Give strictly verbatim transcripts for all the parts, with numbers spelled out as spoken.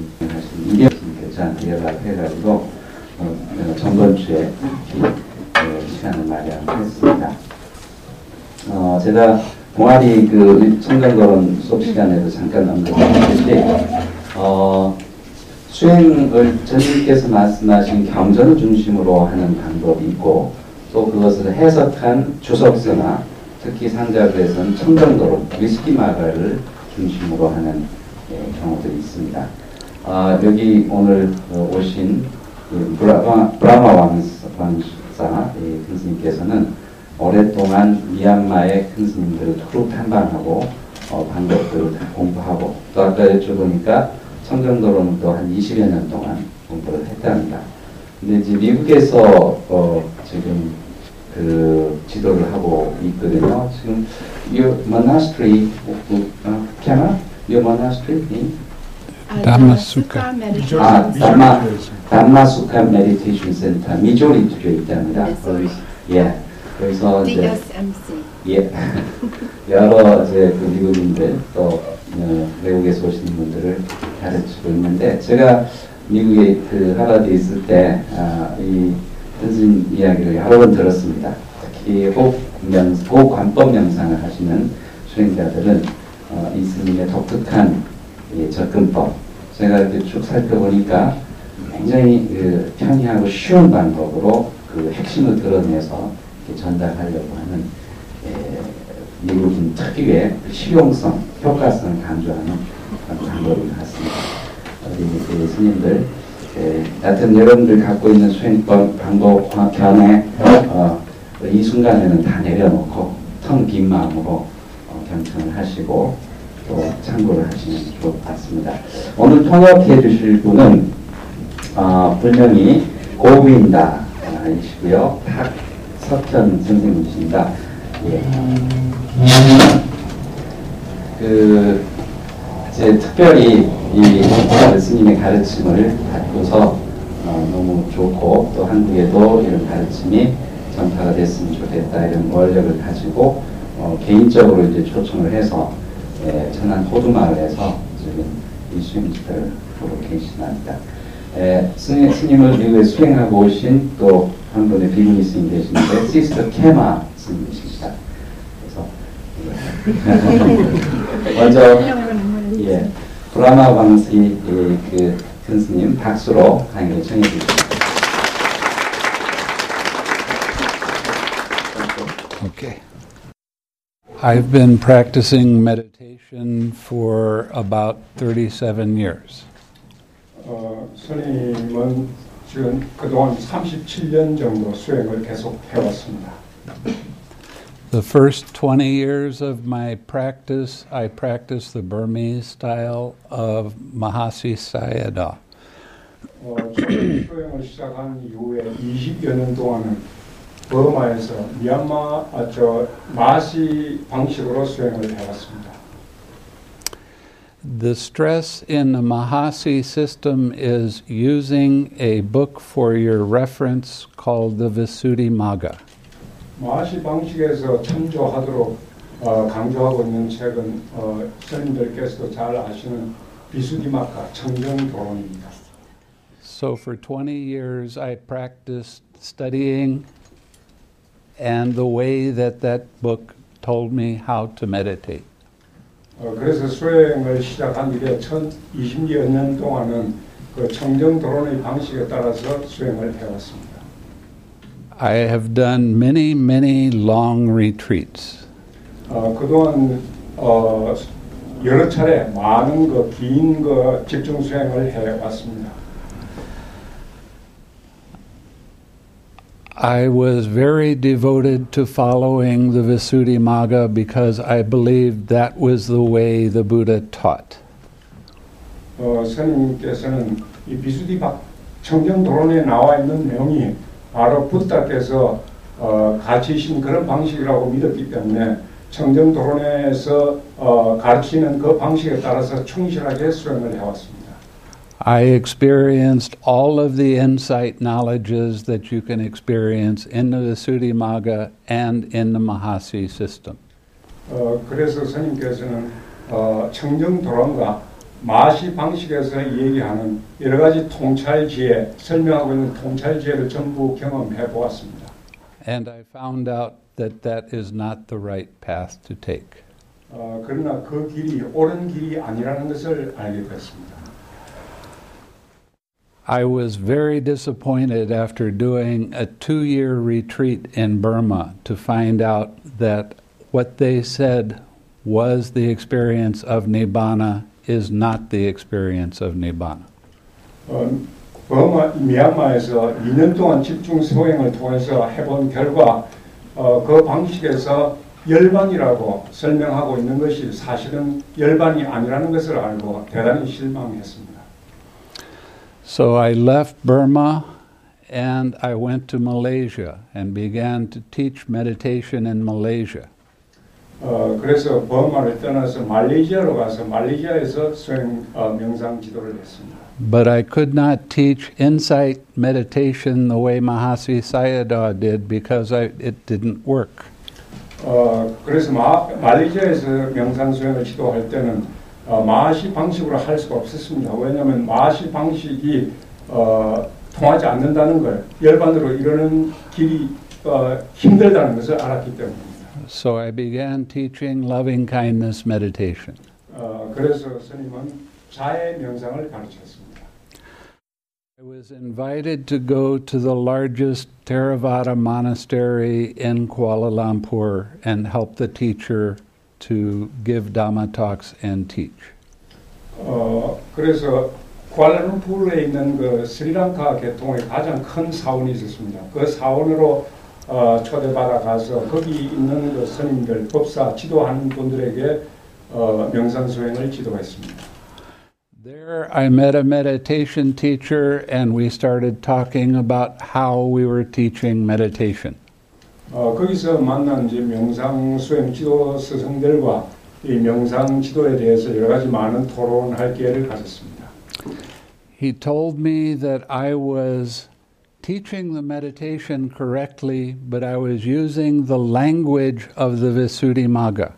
하신 이병수님께 저한테 연락해가지고 어, 전번 주에 그 시간을 마련했습니다. 어, 제가 동아리 그 청정거론 수업 시간에도 잠깐 언급했듯이 어, 수행을 전님께서 말씀하신 경전을 중심으로 하는 방법이 있고 또 그것을 해석한 주석서나 특히 상자부에서는 청정거론 위스키 마가를 중심으로 하는 예, 경우들이 있습니다. 어, 여기 오늘 어, 오신 그 브라마, 브라마 왕사, 왕사 예, 큰 스님께서는 오랫동안 미얀마의 큰 스님들을 두루 탐방하고 어, 방법들을 다 공부하고 또 아까 여쭤보니까 청정도로는 또 한 이십여 년 동안 공부를 했답니다. 근데 이제 미국에서 어, 지금 그 지도를 하고 있거든요. 지금 your monastery, 어, 캐나? Your monastery in? 담마수카. 아, 담마, 담마수카 메디테이션 센터 미조리주에 있답니다. 예. 거기서 이제 예 여러 이제 그 미국인들 또 어, 외국에서 오시는 분들을 가르치고 있는데 제가 미국에 그 하버드에 있을 때 아, 이 선생 이야기를 여러 번 들었습니다. 특히 호흡 명 호흡 관법 명상을 하시는 수행자들은 어, 이 스님의 독특한 예, 접근법 제가 이렇게 쭉 살펴보니까 굉장히 그 편리하고 쉬운 방법으로 그 핵심을 드러내서 전달하려고 하는 에, 미국인 특유의 실용성, 효과성을 강조하는 방법인 것 같습니다. 우리 그 스님들, 에, 하여튼 여러분들 갖고 있는 수행법, 방법, 견해 어, 이 순간에는 다 내려놓고 텅 빈 마음으로 어, 경청을 하시고 또 참고를 하시면 좋을 것 같습니다. 오늘 통역해 주실 분은 어, 분명히 고빈다이시고요. 석현 선생님이십니다. 예. 그, 이제 특별히 이 스님의 가르침을 받고서 어, 너무 좋고 또 한국에도 이런 가르침이 전파가 됐으면 좋겠다 이런 원력을 가지고 어, 개인적으로 이제 초청을 해서 예, 천안 호두마을에서 지금 이 수행집회를 하고 계시답니다. 예, 스님, 스님을 미국에 수행하고 오신 또 한 분의 비구니 스님 계시는데 시스터 케마 스님이십니다. 그래서 먼저 예, 브라마 왕시 그 큰 스님 박수로 강의를 청해 주십니다. Okay. I've been practicing meditation for about thirty-seven years. 어, 스님은 지금 그동안 삼십칠 년 정도 수행을 계속 해왔습니다. The first twenty years of my practice, I practiced the Burmese style of Mahasi Sayadaw. 어, 수행을 시작한 이후에 이십여 년 동안은 버마에서 미얀마 아, 저 마시 방식으로 수행을 해왔습니다. The stress in the Mahasi system is using a book for your reference called the Visuddhimagga. 마시 방식에서 참조하도록 어, 강조하고 있는 책은 어, 스님들께서도 잘 아시는 비수디마가 청정도론입니다. So for twenty years I practiced studying and the way that that book told me how to meditate. 어, 그래서 수행을 시작한 이래 이십여 년 동안은 그 청정도론의 방식에 따라서 수행을 해왔습니다. I have done many, many long retreats. 어, 그동안 어, 여러 차례 많은 그 긴 그 집중 수행을 해왔습니다. I was very devoted to following the Visuddhimagga because I believed that was the way the Buddha taught. 어, 스님께서는 이 비수디박 청정도론에 나와 있는 내용이 바로 부다께서 어, 가르치신 그런 방식이라고 믿었기 때문에 청정도론에서 어, 가르치는 그 방식에 따라서 충실하게 수행을 해왔습니다. I experienced all of the insight knowledges that you can experience in the Visuddhimagga and in the Mahasi system. 어, 그래서 스님께서는 어, 청정도론과 마시 방식에서 얘기하는 여러 가지 통찰지혜, 설명하고 있는 통찰지혜를 전부 경험해 보았습니다. And I found out that that is not the right path to take. 어, 그러나 그 길이 옳은 길이 아니라는 것을 알게 됐습니다. I was very disappointed after doing a two-year retreat in Burma to find out that what they said was the experience of Nibbana is not the experience of Nibbana. 어, 버마, 미얀마에서 이 년 동안 집중 소행을 통해서 해본 결과 어, 그 방식에서 열반이라고 설명하고 있는 것이 사실은 열반이 아니라는 것을 알고 대단히 실망했습니다. So I left Burma and I went to Malaysia and began to teach meditation in Malaysia. 어, 그래서 버마를 떠나서 말레이시아로 가서 말레이시아에서 수행 어, 명상 지도를 했습니다. But I could not teach insight meditation the way Mahasi Sayadaw did because I, it didn't work. 어, 그래서 마, 말레이시아에서 명상 수행을 지도할 때는 어, 마하시 방식으로 할 수가 없었습니다. 왜냐하면 마하시 방식이 어, 통하지 않는다는 걸 열반으로 이루는 길이 어, 힘들다는 것을 알았기 때문입니다. So I began teaching loving kindness meditation. 어, 그래서 스님은 자애 명상을 가르쳤습니다. I was invited to go to the largest Theravada monastery in Kuala Lumpur and help the teacher to give Dhamma talks and teach. 어, 그래서 쿠알라룸푸르에 있는 그 스리랑카 계통의 가장 큰 사원이 있었습니다. 그 사원으로 어, 초대받아 가서 거기 있는 그 스님들, 법사 지도하는 분들에게 어, 명상 수행을 지도했습니다. There I met a meditation teacher and we started talking about how we were teaching meditation. 어, 거기서 만난 이제 명상 수행 지도 스승들과 이 명상 지도에 대해서 여러 가지 많은 토론할 기회를 가졌습니다. He told me that I was teaching the meditation correctly, but I was using the language of the Visuddhimagga.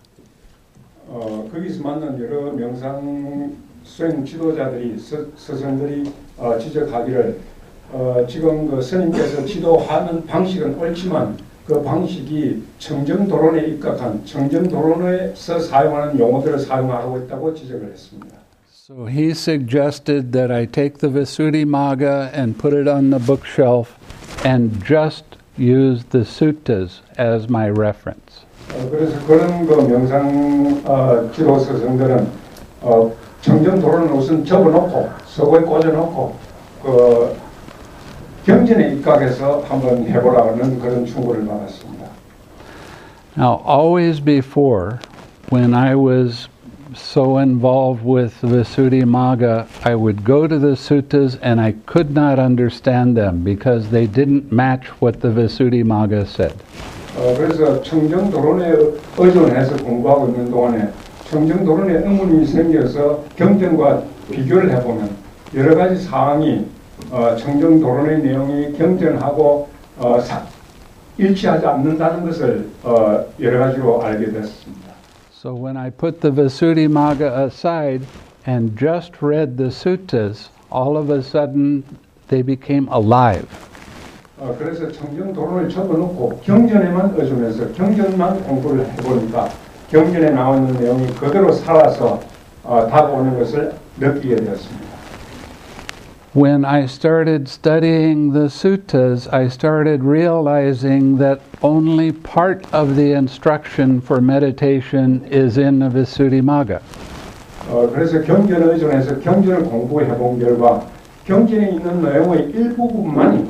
어, 거기서 만난 여러 명상 수행 지도자들이 스, 스승들이 어, 지적하기를 어, 지금 그 스님께서 지도하는 방식은 옳지만 그 방식이 청정도론에 입각한 청정도론에서 사용하는 용어들을 사용하고 있다고 지적을 했습니다. So he suggested that I take the Visuddhimagga and put it on the bookshelf and just use the suttas as my reference. 어, 그래서 그런 그 명상 어, 지도 스승들은 어, 청정도론을 우선 접어놓고 서고에 꽂아놓고 그 경전에 입각해서 한번 해보라는 그런 충고를 받았습니다. Now, always before, when I was so involved with the Visuddhimagga, I would go to the suttas and I could not understand them because they didn't match what the Visuddhimagga said. 어, 그래서 청정도론에 의존해서 공부하고 있는 동안에 청정도론에 의문이 생겨서 경전과 비교를 해보면 여러 가지 사항이 어, 청정도론의 내용이 경전하고 어, 사, 일치하지 않는다는 것을 어, 여러 가지로 알게 됐습니다. So when I put the Visuddhimagga aside and just read the suttas, all of a sudden they became alive. 어, 그래서 청정도론을 접어놓고 경전에만 의존해서 경전만 공부를 해보니까 경전에 나와 있는 내용이 그대로 살아서 어, 다가오는 것을 느끼게 되었습니다. When I started studying the suttas, I started realizing that only part of the instruction for meditation is in the Visuddhimagga. 어, 그래서 경전에 의존해서 경전을 공부해 본 결과 경전에 있는 내용의 일부분만이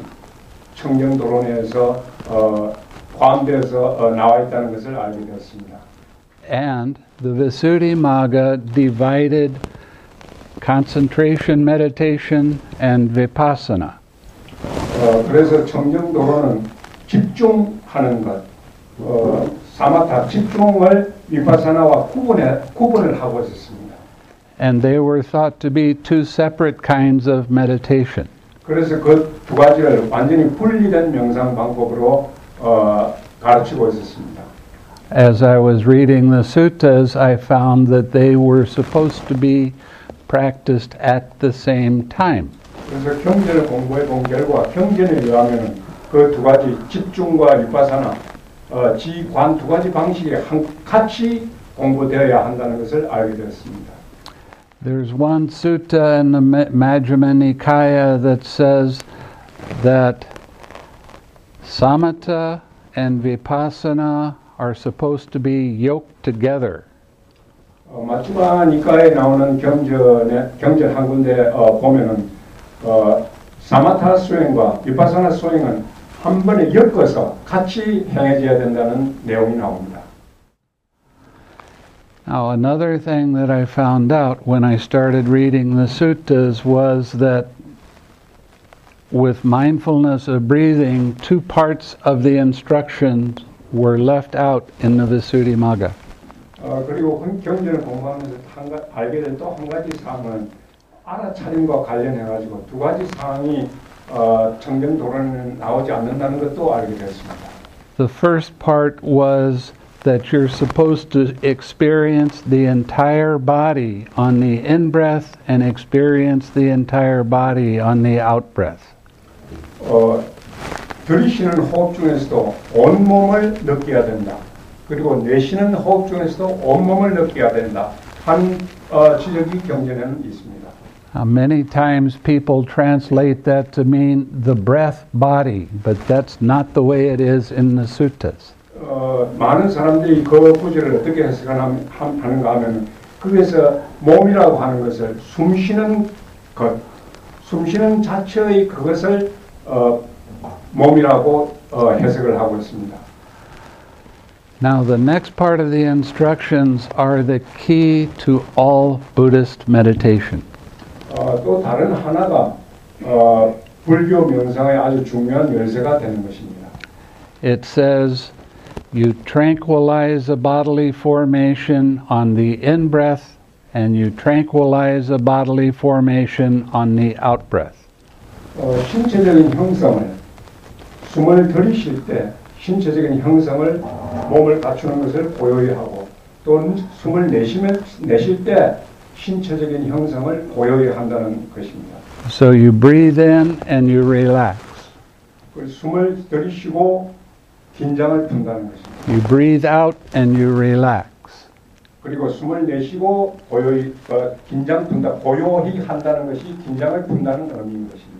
청정도론에서 어, 포함되어서 어, 나와 있다는 것을 알게 되었습니다. And the Visuddhimagga divided concentration meditation and vipassana. 어, 그래서 청정도론은 집중하는 것, 어, 사마타 집중을 비파사나와 구분해, 구분을 하고 있었습니다. And they were thought to be two separate kinds of meditation. 그래서 그 두 가지를 완전히 분리된 명상 방법으로 어, 가르치고 있었습니다. As I was reading the suttas, I found that they were supposed to be practiced at the same time. 그래서 경전을 공부해 본 결과 경전에 의하면 그 두 가지 집중과 위파사나 어, 지관 두 가지 방식이 한, 같이 공부되어야 한다는 것을 알게 되었습니다. There's one sutta in the Majjhima Nikaya that says that samatha and vipassana are supposed to be yoked together. 어, 마치마 니카에 나오는 경전에 경전 한 군데 어, 보면은 어, 사마타 수행과 비파사나 수행은 한 번에 엮어서 같이 행해져야 된다는 내용이 나옵니다. Now, another thing that I found out when I started reading the suttas was that with mindfulness of breathing, two parts of the instructions were left out in the Visuddhimagga. 어, 그리고 경전을 공부하면서 한 가, 알게 된 또 한 가지 사항은 알아차림과 관련해가지고 두 가지 사항이 어, 청정도론에 나오지 않는다는 것도 알게 됐습니다. The first part was that you're supposed to experience the entire body on the in-breath and experience the entire body on the out-breath. 어, 들이쉬는 호흡 중에서도 온몸을 느껴야 된다. 그리고 내쉬는 호흡 중에서도 온몸을 느껴야 된다. 한 어, 지적이 경전에는 있습니다. Uh, many times people translate that to mean the breath body, but that's not the way it is in the suttas. 어, 많은 사람들이 그 구절을 어떻게 해석하는가 하면 거기에서 몸이라고 하는 것을 숨쉬는 것, 숨쉬는 자체의 그것을 어, 몸이라고 어, 해석을 하고 있습니다. Now the next part of the instructions are the key to all Buddhist meditation. 어, 또 다른 하나가 어, 불교 명상의 아주 중요한 열쇠가 되는 것입니다. It says you tranquilize a bodily formation on the in-breath and you tranquilize a bodily formation on the out-breath. 어, 신체적인 형성을 숨을 들이쉴 때 신체적인 형성을 몸을 갖추는 것을 고요히 하고 또 숨을 내쉬면, 내쉴 때 신체적인 형성을 고요히 한다는 것입니다. So you breathe in and you relax. 숨을 들이쉬고 긴장을 푼다는 것입니다. You breathe out and you relax. 그리고 숨을 내쉬고 고요히 어, 긴장 푼다, 고요히 한다는 것이 긴장을 푼다는 의미인 것입니다.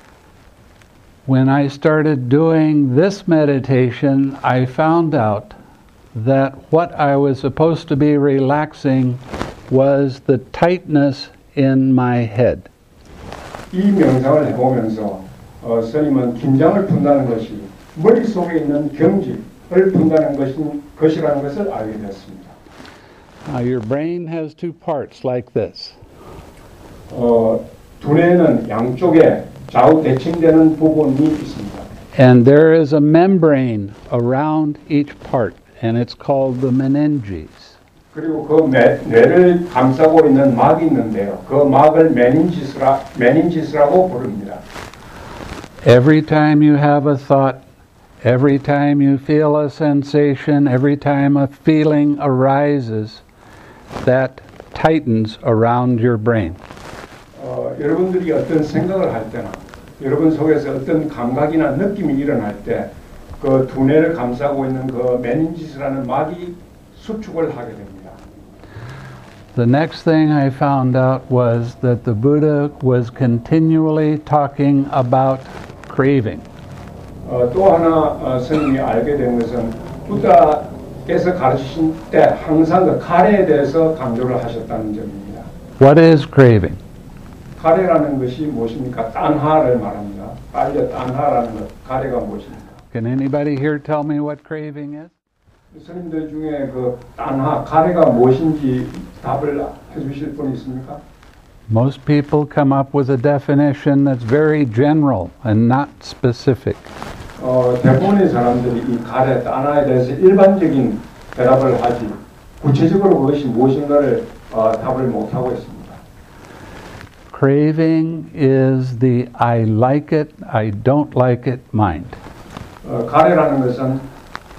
When I started doing this meditation, I found out that what I was supposed to be relaxing was the tightness in my head. 이 명상을 해보면서 어, 스님은 긴장을 푼다는 것이 머릿속에 있는 경직을 푼다는 것인, 것이라는 것을 알게 되었습니다. Now your brain has two parts like this. 어, 두뇌는 양쪽에 좌우 대칭되는 부분이 있습니다. And there is a membrane around each part, and it's called the meninges. 그리고 그 뇌, 뇌를 감싸고 있는 막이 있는데요. 그 막을 메닌지스라, 메닌지스라고 부릅니다. Every time you have a thought, every time you feel a sensation, every time a feeling arises, that tightens around your brain. 어, 여러분들이 어떤 생각을 할 때나 여러분 속에서 어떤 감각이나 느낌이 일어날 때 그 두뇌를 감싸고 있는 그 메닌지스라는 막이 수축을 하게 됩니다. The next thing I found out was that the Buddha was continually talking about craving. 어, 또 하나 어, 스님이 알게 된 것은 부다께서 가르치신 때 항상 그 카레에 대해서 강조를 하셨다는 점입니다. What is craving? 카레라는 것이 무엇입니까? 딴하를 말합니다. 빨려 딴하라는 것, 카레가 무엇입니까? Can anybody here tell me what craving is? 스님들 중에 그 딴하, 카레가 무엇인지 답을 해주실 분 있습니까? Most people come up with a definition that's very general and not specific. 어, 대부분의 사람들이 이 카레, 딴하에 대해서 일반적인 대답을 하지 구체적으로 그것이 무엇인가를 어, 답을 못하고 있습니다. Craving is the I like it, I don't like it mind. 어, 카레라는 것은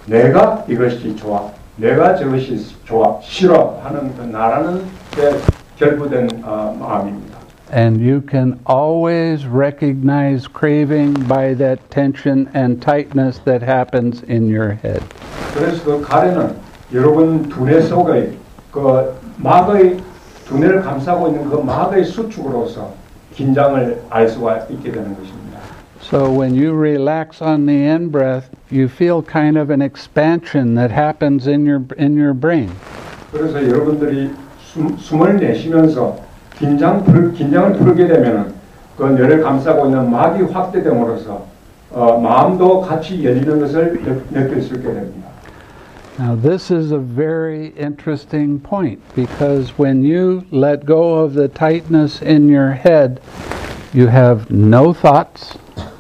내가 이것이 좋아, 내가 저것이 좋아, 싫어 하는 그 나라는 게 결부된 어, 마음입니다. And you can always recognize craving by that tension and tightness that happens in your head. 그래서 그 가래는 여러분 두뇌 속의 그 막의 두뇌를 감싸고 있는 그 막의 수축으로서 긴장을 알 수가 있게 되는 것입니다. So when you relax on the in-breath, you feel kind of an expansion that happens in your in your brain. 그래서 여러분들이 숨, 숨을 내쉬면서 긴장 풀, 긴장을 풀게 되면은 그 뇌를 감싸고 있는 막이 확대됨으로써 어, 마음도 같이 열리는 것을 느, 느낄 수 있게 됩니다. Now this is a very interesting point because when you let go of the tightness in your head, you have no thoughts.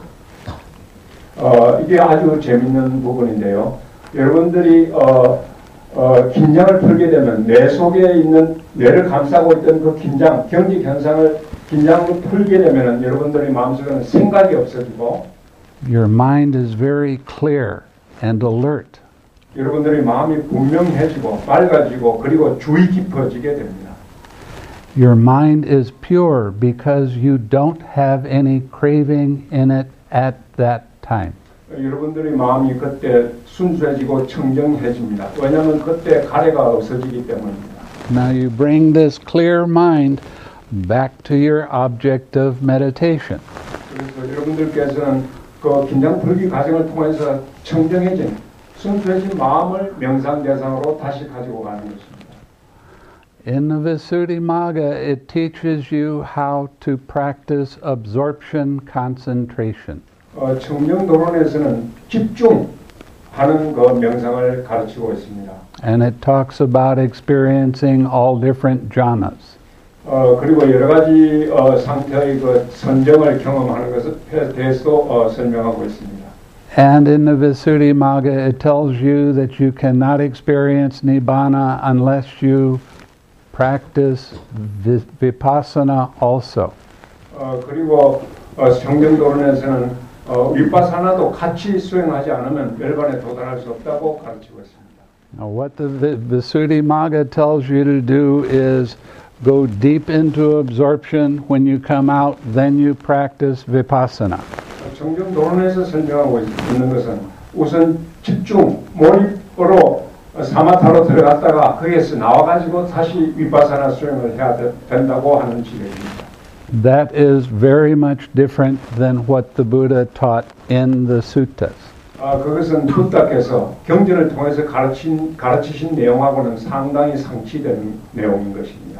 어, 이게 아주 재밌는 부분인데요. 여러분들이 어, 어, 긴장을 풀게 되면 뇌 속에 있는 뇌를 감싸고 있던 그 긴장, 경직 현상을 긴장을 풀게 되면 여러분들의 마음속에는 생각이 없어지고 Your mind is very clear and alert. 여러분들의 마음이 분명해지고 맑아지고 그리고 주의 깊어지게 됩니다. Your mind is pure because you don't have any craving in it at that time. 여러분들의 마음이 그때 순수해지고 청정해집니다. 왜냐하면 그때 가래가 없어지기 때문입니다. Now you bring this clear mind back to your object of meditation. 그래서 여러분들께서는 그 긴장 풀기 과정을 통해서 청정해진 순수해진 마음을 명상 대상으로 다시 가지고 가는 것입니다. In the Visuddhimagga, it teaches you how to practice absorption concentration. 어, 청정도론에서는 집중하는 그 명상을 가르치고 있습니다. And it talks about experiencing all different jhanas. 어, 그리고 여러 가지 어, 상태의 그 선정을 경험하는 것에 대해서도 어, 설명하고 있습니다. And in the Visuddhimagga, it tells you that you cannot experience Nibbana unless you practice Vipassana also. 어, 그리고 어, 청정도론에서는 어, 위파사나도 같이 수행하지 않으면 멸반에 도달할 수 없다고 가르치고 있습니다. Now, what the Visuddhimagga tells you to do is go deep into absorption. When you come out, then you practice Vipassana. 정정도론에서 설명하고 있는 것은 우선 집중, 몰입으로 사마타로 들어갔다가 거기에서 나와가지고 다시 위파사나 수행을 해야 되, 된다고 하는 지경입니다. That is very much different than what the Buddha taught in the suttas. 아, 그것은 부다께서 경전을 통해서 가르친, 가르치신 내용하고는 상당히 상치된 내용인 것입니다.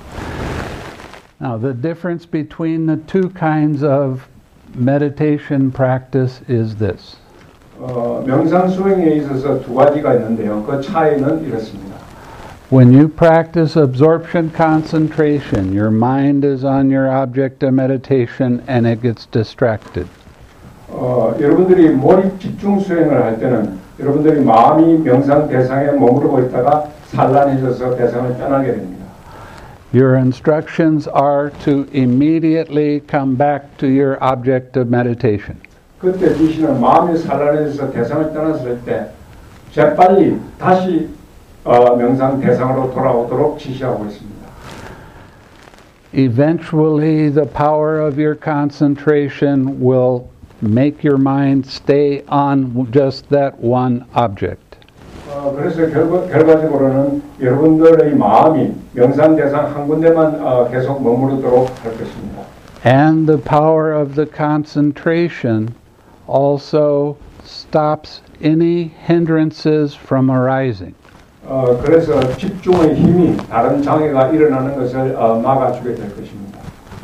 Now, the difference between the two kinds of meditation practice is this. 어, 명상 수행에 있어서 두 가지가 있는데요. 그 차이는 이렇습니다. When you practice absorption concentration, your mind is on your object of meditation and it gets distracted. 어, 여러분들이 몰입 집중 수행을 할 때는 여러분들이 마음이 명상 대상에 머무르고 있다가 산란해져서 대상을 떠나게 됩니다. Your instructions are to immediately come back to your object of meditation. 그때 지시는 마음이 산란해져서 대상을 떠났을 때 재빨리 다시 어, 명상 대상으로 돌아오도록 지시하고 있습니다. Eventually, the power of your concentration will make your mind stay on just that one object. 어, 그래서 결과, 결과적으로는 여러분들의 마음이 명상 대상 한 군데만 어, 계속 머무르도록 할 것입니다. And the power of the concentration also stops any hindrances from arising. 어, 그래서 집중의 힘이 다른 장애가 일어나는 것을 어, 막아주게 될 것입니다.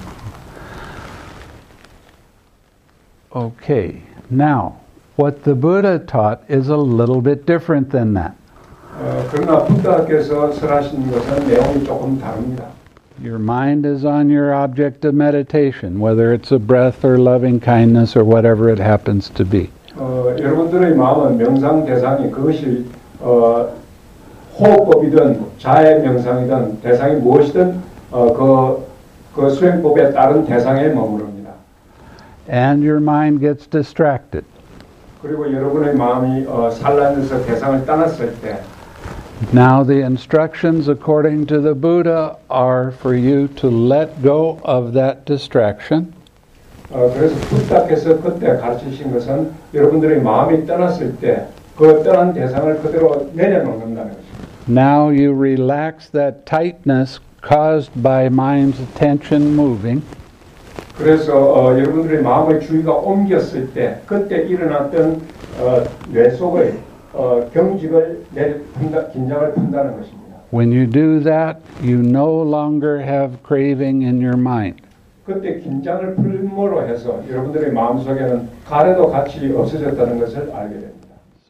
Okay, now what the Buddha taught is a little bit different than that. 어, 그러나 부다께서 설하신 것은 내용이 조금 다릅니다. Your mind is on your object of meditation, whether it's a breath or loving kindness or whatever it happens to be. 어, 여러분들의 마음은 명상 대상이 그것이 어, 호흡법이든 자해 명상이든 대상이 무엇이든 어, 그, 그 수행법에 따른 대상에 머무릅니다. And your mind gets distracted. 그리고 여러분의 마음이 어, 산란해서 대상을 떠났을 때 Now the instructions according to the Buddha are for you to let go of that distraction. 어, 그래서 부탁해서 그때 가르치신 것은 여러분들의 마음이 떠났을 때 그 떠난 대상을 그대로 내려놓는다는 것입니다. Now you relax that tightness caused by mind's attention moving. 그래서 어, 여러분들의 마음의 주의가 옮겼을 때 그때 일어났던 어, 뇌 속의 어, 경직을 내려 푼다, 긴장을 푼다는 것입니다. When you do that, you no longer have craving in your mind. 그때 긴장을 풀므로 해서 여러분들의 마음속에는 가래도 같이 없어졌다는 것을 알게 됩니다.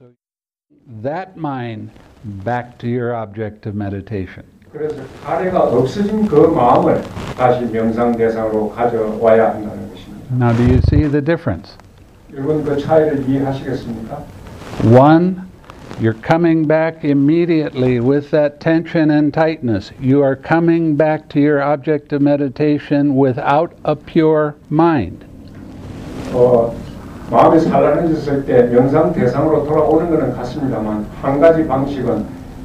That mind back to your object of meditation. 그래서 가래가 없어진 그 마음을 다시 명상 대상으로 가져와야 한다는 것입니다. Now do you see the difference? 여러분 그 차이를 이해하시겠습니까? One, you're coming back immediately with that tension and tightness. You are coming back to your object of meditation without a pure mind. 어, 마음이 산란해졌을 때 명상 대상으로 돌아오는 것은 같습니다만 한 가지 방식은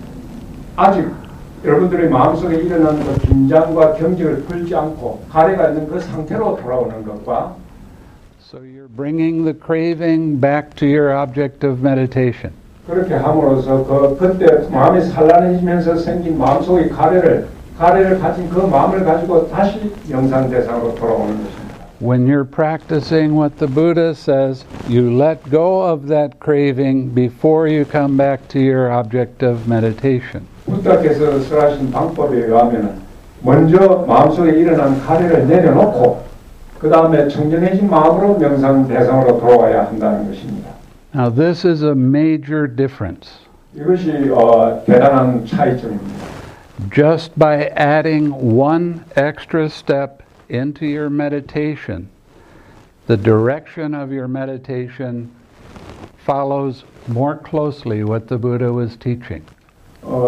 아직 여러분들의 마음속에 일어나는 그 긴장과 경직을 풀지 않고 가래가 있는 그 상태로 돌아오는 것과 So you're bringing the craving back to your object of meditation. 그렇게 함으로써 그 그때 마음이 산란해지면서 생긴 마음속의 가래를 가래를 가진 그 마음을 가지고 다시 명상 대상으로 돌아오는 것입니다. When you're practicing what the Buddha says, you let go of that craving before you come back to your object of meditation. 부탁해서 설하신 방법에 의하면 먼저 마음속에 일어난 가래를 내려놓고 그 다음에 청정해진 마음으로 명상 대상으로 돌아와야 한다는 것입니다. Now this is a major difference. 이것이 어, 대단한 차이점입니다. Just by adding one extra step into your meditation, the direction of your meditation follows more closely what the Buddha was teaching. 어,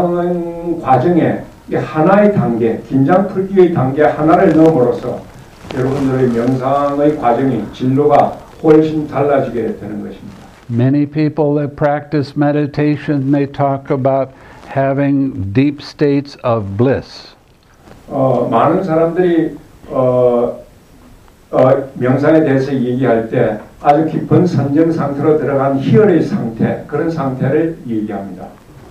명상 과정에 이 하나의 단계, 긴장 풀기의 단계 하나를 넣음으로써 여러분들의 명상의 과정이 진로가 훨씬 달라지게 되는 것입니다. Many people that practice meditation, they talk about having deep states of bliss. 어, 많은 사람들이 어, 어, 명상에 대해서 얘기할 때 아주 깊은 선정 상태로 들어간 희열의 상태, 그런 상태를 얘기합니다.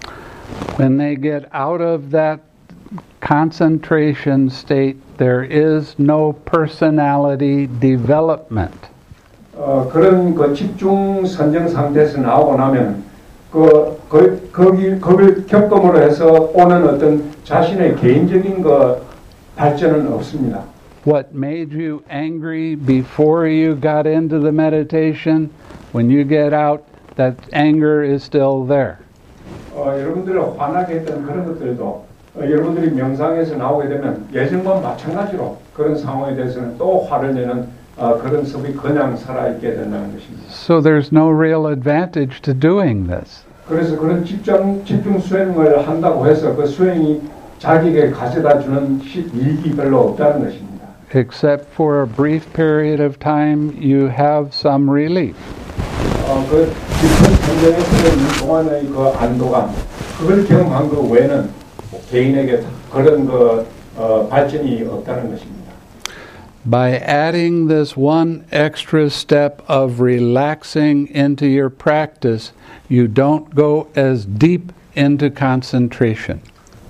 When they get out of that concentration state, there is no personality development. 어, 그런 그 집중 선정 상태에서 나오고 나면 그, 그 거기 그걸 겪음으로 해서 오는 어떤 자신의 개인적인 그 발전은 없습니다. What made you angry before you got into the meditation, when you get out, that anger is still there. 어, 여러분들을 화나게 했던 그런 것들도 어, 여러분들이 명상에서 나오게 되면 예전과 마찬가지로 그런 상황에 대해서는 또 화를 내는 어, 그런 습이 그냥 살아있게 된다는 것입니다. So there's no real advantage to doing this. 그래서 그런 집중, 집중 수행을 한다고 해서 그 수행이 자기에게 가져다 주는 이익이 별로 없다는 것입니다. Except for a brief period of time, you have some relief. 어, 그 깊은 현장에서 있는 동안의 그 안도감, 그걸 경험한 그 외에는 개인에게 그런 그 어, 발전이 없다는 것입니다. By adding this one extra step of relaxing into your practice, you don't go as deep into concentration.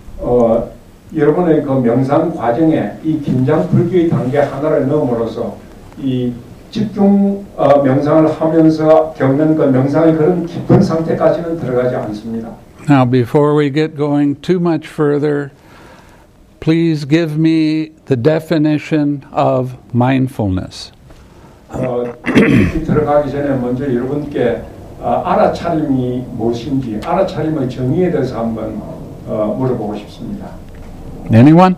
어, 여러분의 그 명상 과정에 이 긴장 풀기의 단계 하나를 넣음으로써 이 집중 어, 명상을 하면서 겪는 그 명상의 그런 깊은 상태까지는 들어가지 않습니다. Now, before we get going too much further, please give me the definition of mindfulness. 어, 들어가기 전에 먼저 여러분께 어, 알아차림이 무엇인지, 알아차림의 정의에 대해서 한번 어, 물어보고 싶습니다. Anyone?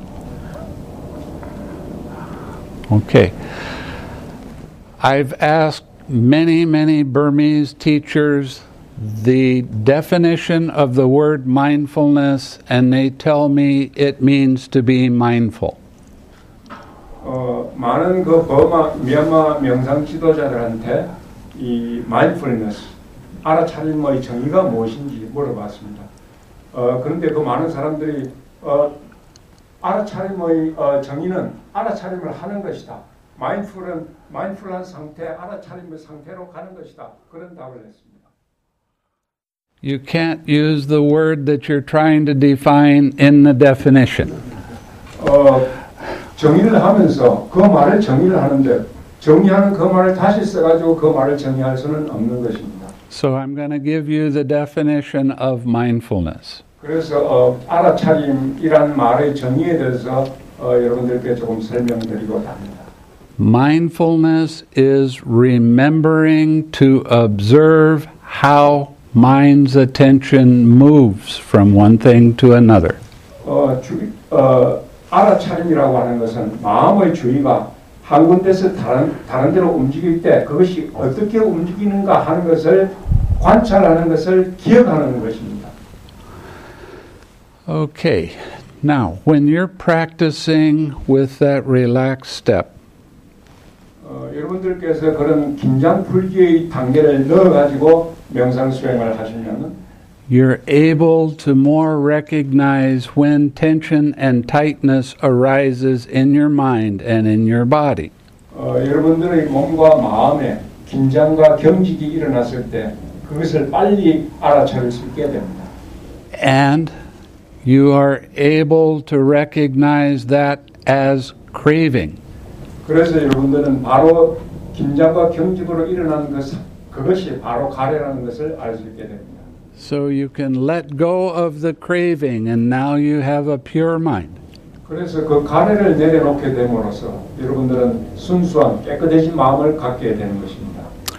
Okay. I've asked many, many Burmese teachers the definition of the word mindfulness, and they tell me it means to be mindful. 어, 많은 그 버마, 미얀마 명상 지도자들한테 이 mindfulness, 알아차림의 정의가 무엇인지 물어봤습니다. 어, 그런데 그 많은 사람들이 어, 알아차림의 어, 정의는 알아차림을 하는 것이다. 마인드풀은 마인드풀한 상태, 알아차림의 상태로 가는 것이다. 그런 답을 했습니다. You can't use the word that you're trying to define in the definition. 어, 정의를 하면서 그 말을 정의를 하는데 정의하는 그 말을 다시 써가지고 그 말을 정의할 수는 없는 것입니다. So I'm going to give you the definition of mindfulness. 그래서 어, 알아차림이란 말의 정의에 대해서 어, 여러분들께 조금 설명드리고자 합니다. Mindfulness is remembering to observe how mind's attention moves from one thing to another. 어, 주, 어, 알아차림이라고 하는 것은 마음의 주의가 한 군데서 다른, 다른 데로 움직일 때 그것이 어떻게 움직이는가 하는 것을 관찰하는 것을 기억하는 것입니다. Okay, now when you're practicing with that relaxed step, 어, 여러분들께서 그런 긴장 풀기의 단계를 넣어가지고 명상 수행을 하시면 you're able to more recognize when tension and tightness arises in your mind and in your body. 어, 여러분들의 몸과 마음에 긴장과 경직이 일어났을 때 그것을 빨리 알아차릴 수 있게 됩니다. And you are able to recognize that as craving. 그래서 여러분들은 바로 긴장과 경직으로 일어나는 것, 그것이 바로 가래라는 것을 알 수 있게 됩니다. So you can let go of the craving and now you have a pure mind. 그래서 그 가래를 내려놓게 됨으로써 여러분들은 순수한 깨끗해진 마음을 갖게 되는 것입니다.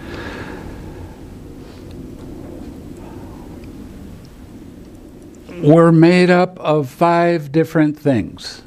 We're made up of five different things.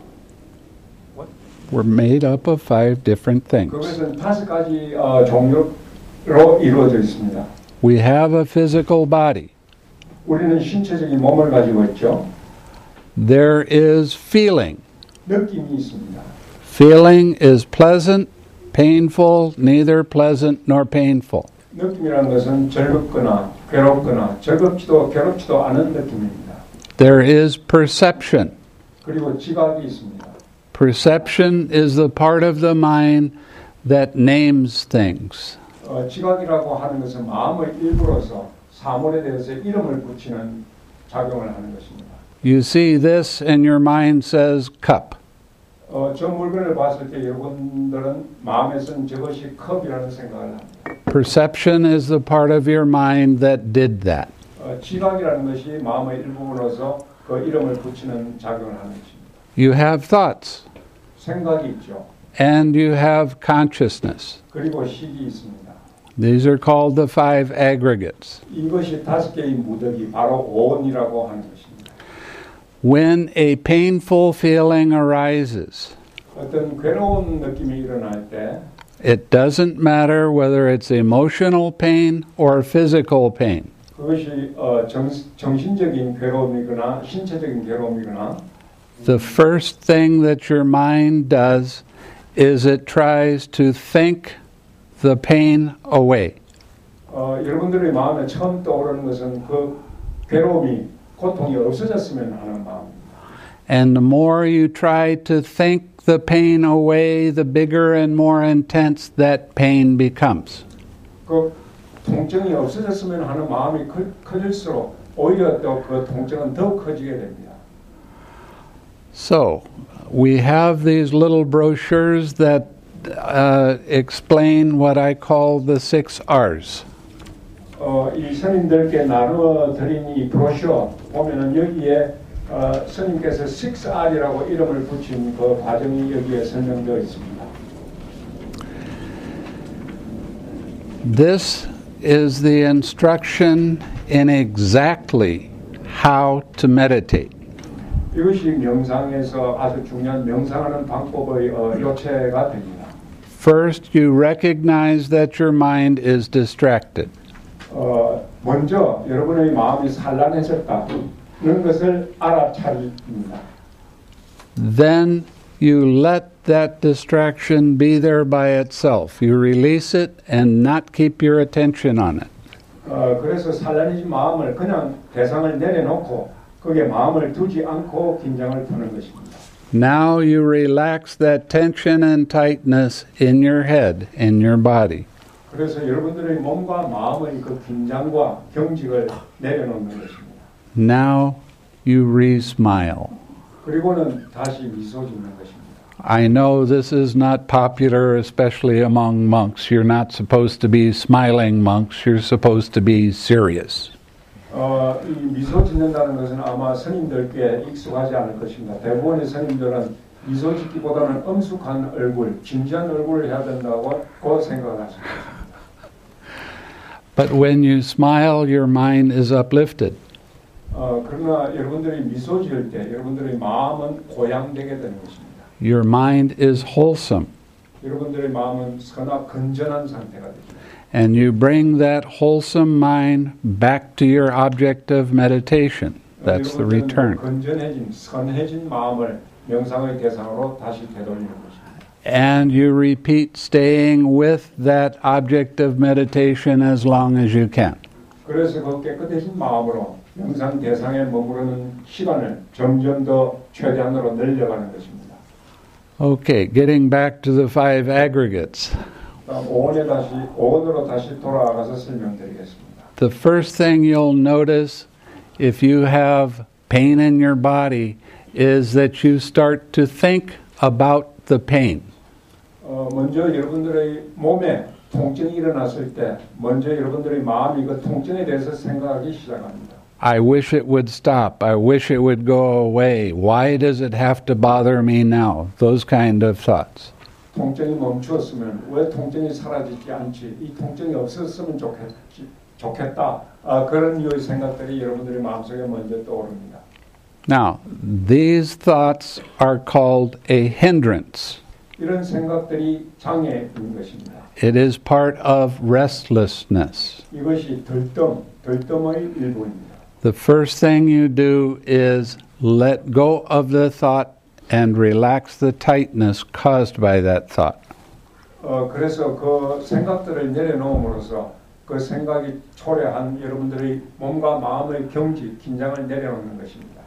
What? We're made up of five different things. 그것은 다섯 가지 어, 종류로 이루어져 있습니다. We have a physical body. 우리는 신체적인 몸을 가지고 있죠. There is feeling. 느낌이 있습니다. Feeling is pleasant, painful, neither pleasant nor painful. 느낌이라는 것은 즐겁거나 괴롭거나 즐겁지도 괴롭지도 않은 느낌입니다. There is perception. 그리고 지각이 있습니다. Perception is the part of the mind that names things. 어, 지각이라고 하는 것은 마음의 일부로서 사물에 대해서 이름을 붙이는 작용을 하는 것입니다. You see this and your mind says cup. 어, 저 물건을 봤을 때 여러분들은 마음에서는 저것이 컵이라는 생각을 합니다. Perception is the part of your mind that did that. 어, 지각이라는 것이 마음의 일부분으로서 그 이름을 붙이는 작용을 하는 것입니다. You have thoughts 생각이 있죠. and you have consciousness. 그리고 식이 있습니다. These are called the five aggregates. 이것이 다섯 개의 무더기, 바로 오온이라고 하는 것입니다. When a painful feeling arises, 어떤 괴로운 느낌이 일어날 때 it doesn't matter whether it's emotional pain or physical pain. 그것이 어, 정, 정신적인 괴로움이거나 신체적인 괴로움이거나 The first thing that your mind does is it tries to think the pain away. 어, 여러분들의 마음에 처음 떠오르는 것은 그 괴로움이, 고통이 없어졌으면 하는 마음입니다. And the more you try to think the pain away, the bigger and more intense that pain becomes. 그 통증이 없어졌으면 하는 마음이 커, 커질수록 오히려 또 그 통증은 더 커지게 됩니다. So, we have these little brochures that uh, explain what I call the six R's. 어, 이 스님들께 나누어 드린 이 브로셔 보면은 여기에 어, 스님께서 식스 알이라고 이름을 붙인 그 과정이 여기에 설명되어 있습니다. This is the instruction in exactly how to meditate. 이것이 명상에서 아주 중요한 명상하는 방법의 어, 요체가 됩니다. First, you recognize that your mind is distracted. 어, 먼저 여러분의 마음이 산란해졌다는 것을 알아차립니다. Then you let that distraction be there by itself. You release it and not keep your attention on it. 어, 그래서 산란해진 마음을 그냥 대상을 내려놓고 거기에 마음을 두지 않고 긴장을 푸는 것입니다. Now you relax that tension and tightness in your head, in your body. 그래서 여러분들의 몸과 마음의 그 긴장과 경직을 내려놓는 것입니다. Now you re-smile. 그리고는 다시 미소 짓는 것입니다. I know this is not popular, especially among monks. You're not supposed to be smiling monks. You're supposed to be serious. 어, 이 미소 짓는다는 것은 아마 스님들께 익숙하지 않을 것입니다. 대부분의 스님들은 미소 짓기보다는 엄숙한 얼굴, 진지한 얼굴을 해야 된다고 생각을 하십니다. But when you smile, your mind is uplifted. 어, 그러나 여러분들이 미소 지을 때 여러분들의 마음은 고양되게 되는 것입니다. Your mind is wholesome. 여러분들의 마음은 선악 건전한 상태가 됩니다. And you bring that wholesome mind back to your object of meditation. That's the return. 건전해진, 선해진 마음을 명상의 대상으로 다시 되돌리는 것입니다. And you repeat staying with that object of meditation as long as you can. 그래서 그 깨끗해진 마음으로 명상 대상에 머무르는 시간을 점점 더 최대한으로 늘려가는 것입니다. Okay, getting back to the five aggregates. 오원에 다시 오원으로 다시 돌아가서 설명드리겠습니다. The first thing you'll notice if you have pain in your body is that you start to think about the pain. 어, 먼저 여러분들의 몸에 통증이 일어났을 때 먼저 여러분들의 마음이 그 통증에 대해서 생각하기 시작합니다. I wish it would stop. I wish it would go away. Why does it have to bother me now? Those kind of thoughts. 통증이 멈추었으면 왜 통증이 사라지지 않지? 이 통증이 없었으면 좋겠지, 좋겠다. 아, 그런 유의 생각들이 여러분들의 마음속에 먼저 떠오릅니다. Now, these thoughts are called a hindrance. 이런 생각들이 장애인 것입니다. It is part of restlessness. 이것이 들뜸, 들뜸의 일부입니다. The first thing you do is let go of the thought and relax the tightness caused by that thought. 어, 그래서 그 생각들을 내려놓음으로써 그 생각이 초래한 여러분들의 몸과 마음의 경직, 긴장을 내려놓는 것입니다.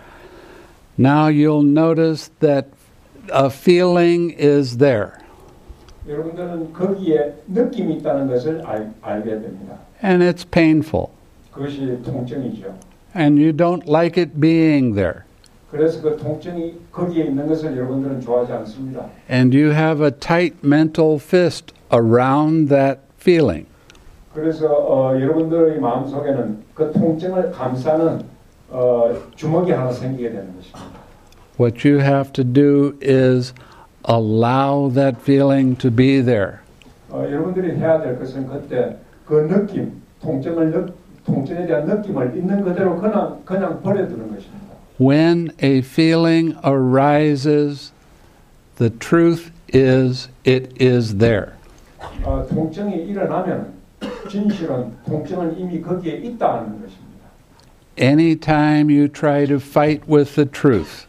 Now you'll notice that a feeling is there. 여러분들은 거기에 느낌이 있다는 것을 알, 알게 됩니다. And it's painful. 그것이 통증이죠. And you don't like it being there. 그래서 그 통증이 거기에 있는 것을 여러분들은 좋아하지 않습니다. And you have a tight mental fist around that feeling. 그래서 어, 여러분들의 마음속에는 그 통증을 감싸는 어, 주먹이 하나 생기게 되는 것입니다. What you have to do is allow that feeling to be there. 어, 여러분들이 해야 될 것은 그때 그 느낌, 통증을 느, 통증에 대한 느낌을 있는 그대로 그냥 그냥 버려두는 것입니다. When a feeling arises, the truth is it is there. 어, 통증이 일어나면 진실은 통증은 이미 거기에 있다는 것입니다. Anytime you try to fight with the truth,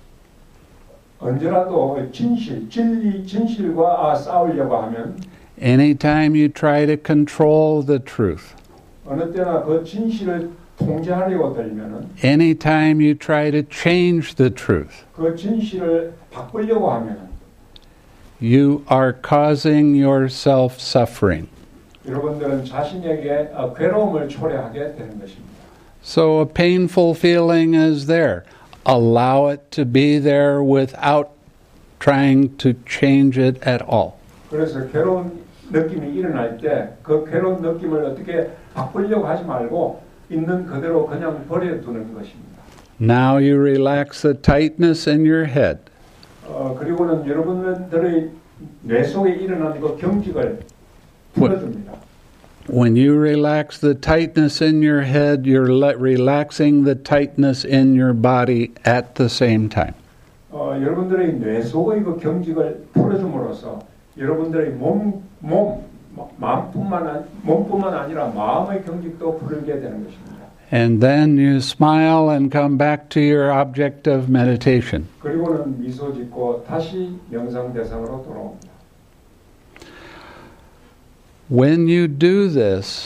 언제라도 진실, 진리, 진실과 아, 싸우려고 하면 anytime you try to control the truth, 어느 때나 그 진실을 통제하려고 들면은 anytime you try to change the truth, 그 진실을 바꾸려고 하면 you are causing yourself suffering. 여러분들은 자신에게 괴로움을 초래하게 되는 것입니다. So a painful feeling is there. Allow it to be there without trying to change it at all. 그래서 괴로운 느낌이 일어날 때 그 괴로운 느낌을 어떻게 바꾸려고 하지 말고 있는 그대로 그냥 버려두는 것입니다. Now you relax the tightness in your head. 어, 그리고는 여러분들의 뇌 속에 일어나는 그 경직을 풀어줍니다. When you relax the tightness in your head, you're le- relaxing the tightness in your body at the same time. 어, 여러분들의 뇌 속의 그 경직을 풀어줌으로써 여러분들의 몸, 몸, 마음뿐만 아니, 몸뿐만 아니라 마음의 경직도 풀게 되는 것입니다. And then you smile and come back to your object of meditation. 그리고는 미소 짓고 다시 명상 대상으로 돌아옵니다. When you do this,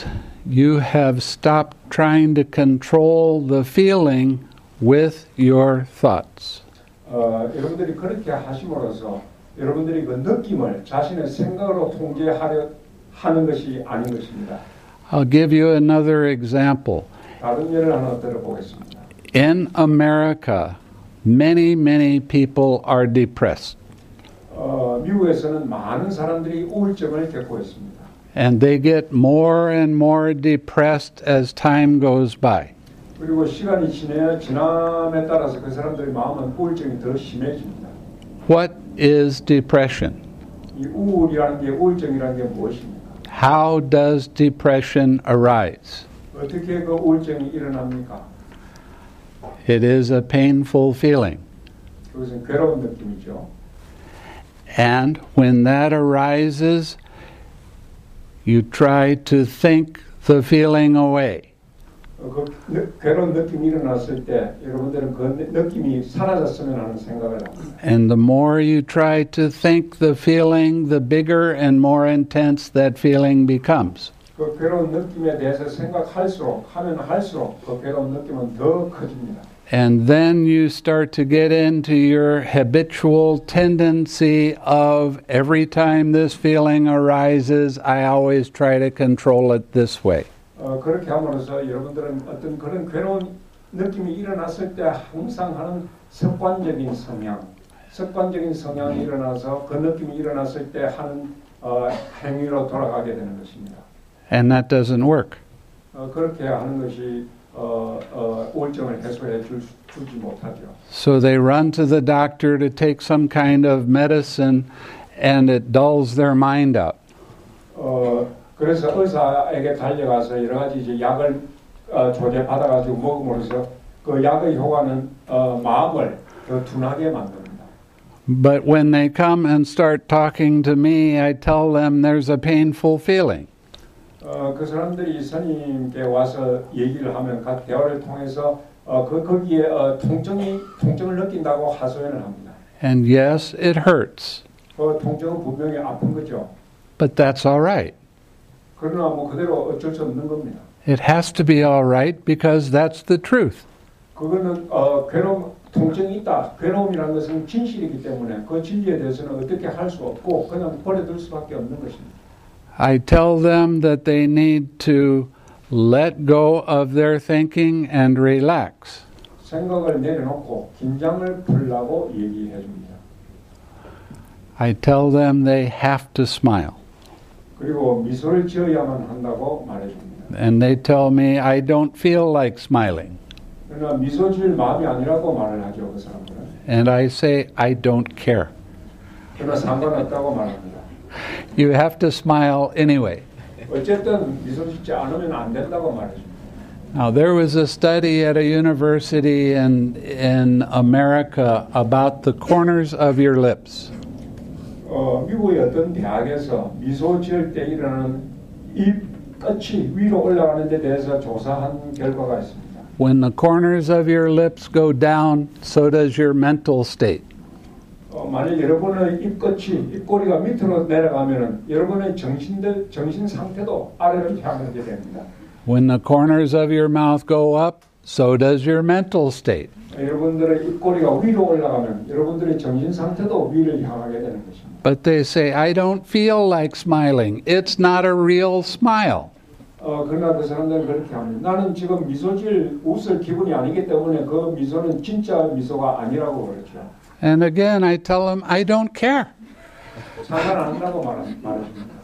you have stopped trying to control the feeling with your thoughts. 어, 여러분들이 그렇게 하심으로써 여러분들이 그 느낌을 자신의 생각으로 통제하려 하는 것이 아닌 것입니다. I'll give you another example. 다른 예를 하나 들어보겠습니다. In America, many, many people are depressed. 어, 미국에서는 많은 사람들이 우울증을 겪고 있습니다. And they get more and more depressed as time goes by. 그리고 시간이 지내 지남에 따라서 그 사람들의 마음은 우울증이 더 심해집니다. What is depression? 이 우울이라는 게 우울증이라는 게 무엇입니까? How does depression arise? 어떻게 그 우울증이 일어납니까? It is a painful feeling. 그것은 괴로운 느낌이죠. And when that arises, you try to think the feeling away. 그 괴로운 느낌이 일어났을 때 여러분들은 그 느낌이 사라졌으면 하는 생각을 합니다. And the more you try to think the feeling, the bigger and more intense that feeling becomes. 그 괴로운 느낌에 대해서 생각할수록 하면 할수록 그 괴로운 느낌은 더 커집니다. And then you start to get into your habitual tendency of every time this feeling arises, I always try to control it this way. 어, 그렇게 함으로써 여러분들은 어떤 그런 괴로운 느낌이 일어났을 때 항상 하는 습관적인 성향, 습관적인 성향이 일어나서 그 느낌이 일어났을 때 하는 어, 행위로 돌아가게 되는 것입니다. And that doesn't work. 어, 그렇게 하는 것이 어, 어, 우울증을 해소해 줄, 주지 못하죠. So they run to the doctor to take some kind of medicine and it dulls their mind out. 어, 그래서 의사에게 달려가서 여러 가지 이제 약을 어, 조제 받아가지고 먹음으로써 그 약의 효과는 어, 마음을 더 둔하게 만듭니다. But when they come and start talking to me, I tell them there's a painful feeling. 어, 그 사람들이 스님께 와서 얘기를 하면 각 대화를 통해서 어, 그 거기에 어, 통증이 통증을 느낀다고 하소연을 합니다. And yes, it hurts, 그 통증은 분명히 아픈 거죠. but that's all right. 그러나 뭐 그대로 어쩔 수 없는 겁니다. It has to be all right because that's the truth. 그거는 어, 괴로움, 통증이 있다. 괴로움이라는 것은 진실이기 때문에 그 진리에 대해서는 어떻게 할 수 없고 그냥 버려둘 수밖에 없는 것입니다. I tell them that they need to let go of their thinking and relax. 생각을 내려놓고 긴장을 풀라고 얘기해 줍니다. I tell them they have to smile. 그리고 미소를 지어야만 한다고 말해 줍니다. And they tell me I don't feel like smiling. 그러나 미소 지을 마음이 아니라고 말을 하죠, 그 사람들은. And I say I don't care. 그러나 상관없다고 말합니다. You have to smile anyway. 어쨌든 미소 짓지 않으면 안 된다고 말해줍니다. Now, there was a study at a university in, in America about the corners of your lips. 어, 미국의 어떤 대학에서 미소 지을 때 일어나는 입 끝이 위로 올라가는 데 대해서 조사한 결과가 있습니다. When the corners of your lips go down, so does your mental state. 어, 만약 여러분의 입끝이 입꼬리가 밑으로 내려가면은 여러분의 정신들 정신 상태도 아래로 향하게 됩니다. When the corners of your mouth go up, so does your mental state. 여러분들의 입꼬리가 위로 올라가면 여러분들의 정신 상태도 위를 향하게 되는 것입니다. But they say, I don't feel like smiling. It's not a real smile. 어, 그러나 그 사람들은 그렇게 합니다. 나는 지금 미소 지을 웃을 기분이 아니기 때문에 그 미소는 진짜 미소가 아니라고 그러죠. And again, I tell them, I don't care. 상관 안 한다고 말해줍니다.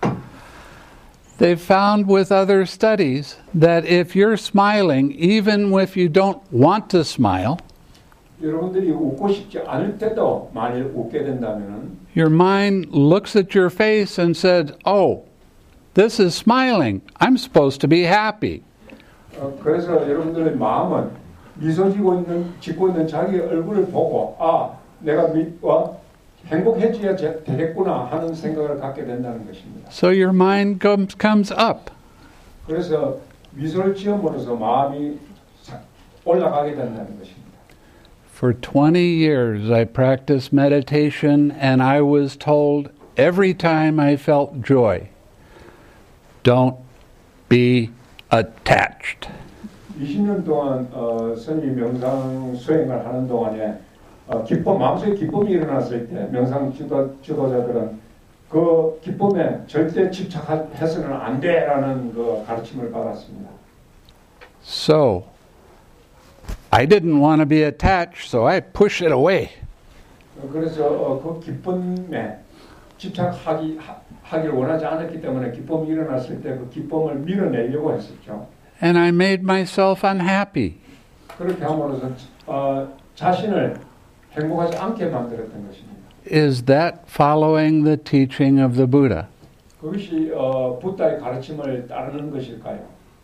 They've found with other studies that if you're smiling, even if you don't want to smile, 여러분들이 웃고 싶지 않을 때도 만일 웃게 된다면은 your mind looks at your face and said, oh, this is smiling. I'm supposed to be happy. 어, 그래서 여러분들의 마음은 미소 지고 있는 짓고 있는 자기 얼굴을 보고 아 내가 미, 어, 행복해져야 되겠구나 하는 생각을 갖게 된다는 것입니다. So your mind comes comes up. 그래서 미소를 지음으로써 마음이 올라가게 된다는 것입니다. For twenty years I practiced meditation and I was told every time I felt joy, don't be attached. 이십 년 동안 어, 스님이 명상 수행을 하는 동안에 어, 기쁨, 마음속에 기쁨이 일어났을 때 명상 지도, 지도자들은 그 기쁨에 절대 집착해서는 안 돼라는 그 가르침을 받았습니다. So, I didn't want to be attached, so I push it away. 그래서 어, 그 기쁨에 집착하기 하, 하기를 원하지 않았기 때문에 기쁨이 일어났을 때 그 기쁨을 밀어내려고 했었죠. And I made myself unhappy. 그렇게 함으로써 어, 자신을 행복하지 않게 만들었던 것입니다. Is that following the teaching of the Buddha? 그것이 어, 부다의 가르침을 따르는 것일까요?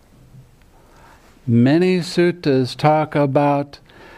Many suttas talk about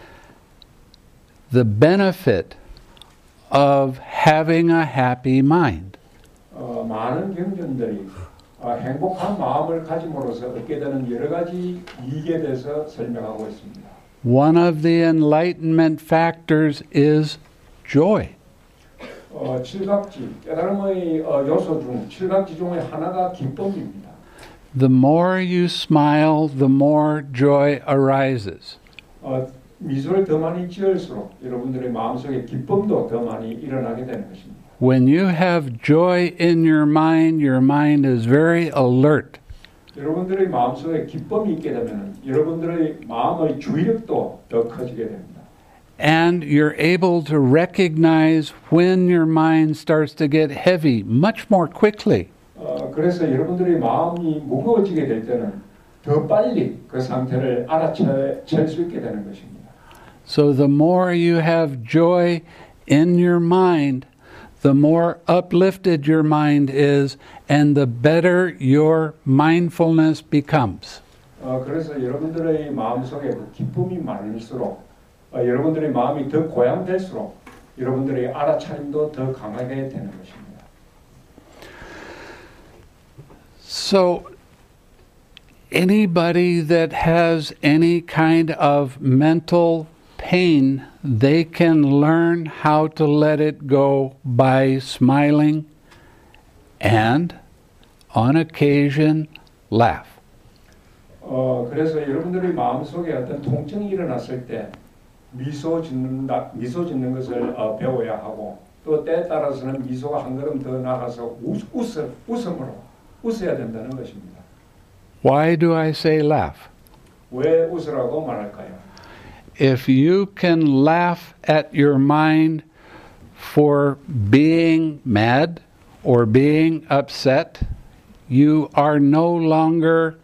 the benefit of having a happy mind. 어, 많은 경전들이 어, 행복한 마음을 가짐으로써 얻게 되는 여러 가지 이익에 대해서 설명하고 있습니다. One of the enlightenment factors is joy. 어, 칠각지, 깨달음의 어, 요소 중 칠각지 중에 하나가 기쁨입니다. The more you smile, the more joy arises. 어, 미소를 더 많이 지을수록 여러분들의 마음속에 기쁨도 더 많이 일어나게 되는 것입니다. When you have joy in your mind, your mind is very alert. 여러분들의 마음속에 기쁨이 있게 되면 여러분들의 마음의 주의력도 더 커지게 됩니다. And you're able to recognize when your mind starts to get heavy much more quickly. 어, 그래서 여러분들의 마음이 무거워지게 될 때는 더 빨리 그 상태를 알아챌 수 있게 되는 것입니다. So the more you have joy in your mind, the more uplifted your mind is, and the better your mindfulness becomes. 어, 그래서 여러분들의 마음속에 그 기쁨이 많을수록 어, 여러분들의 마음이 더 고양될수록 여러분들의 알아차림도 더 강하게 되는 것입니다. So anybody that has any kind of mental pain, they can learn how to let it go by smiling and, on occasion, laugh. 어, 그래서 여러분들의 마음속에 어떤 통증이 일어났을 때 미소 짓는다, 미소 짓는 것을 어, 배워야 하고 또 때에 따라서는 미소가 한 걸음 더 나가서 웃, 웃음, 웃음으로 웃어야 된다는 것입니다. Why do I say laugh? 왜 웃으라고 말할까요? If you can laugh at your mind for being mad or being upset, you are no longer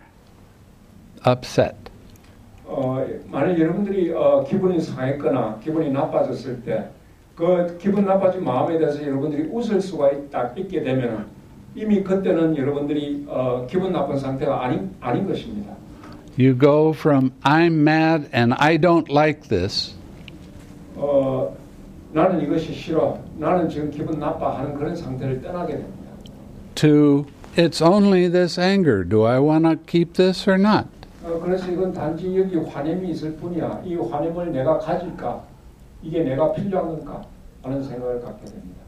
upset. 어, 만약 여러분들이 어, 기분이 상했거나 기분이 나빠졌을 때 그 기분 나빠진 마음에 대해서 여러분들이 웃을 수가 있다, 있게 되면 이미 그때는 여러분들이 어, 기분 나쁜 상태가 아닌, 아닌 것입니다. You go from I'm mad and I don't like this 어, 나는 이것이 싫어, 나는 지금 기분 나빠 하는 그런 상태를 떠나게 됩니다. to it's only this anger. Do I want to keep this or not? 어, 그래서 이건 단지 여기 환염이 있을 뿐이야. 이 환염을 내가 가질까? 이게 내가 필요한 건가? 하는 생각을 갖게 됩니다.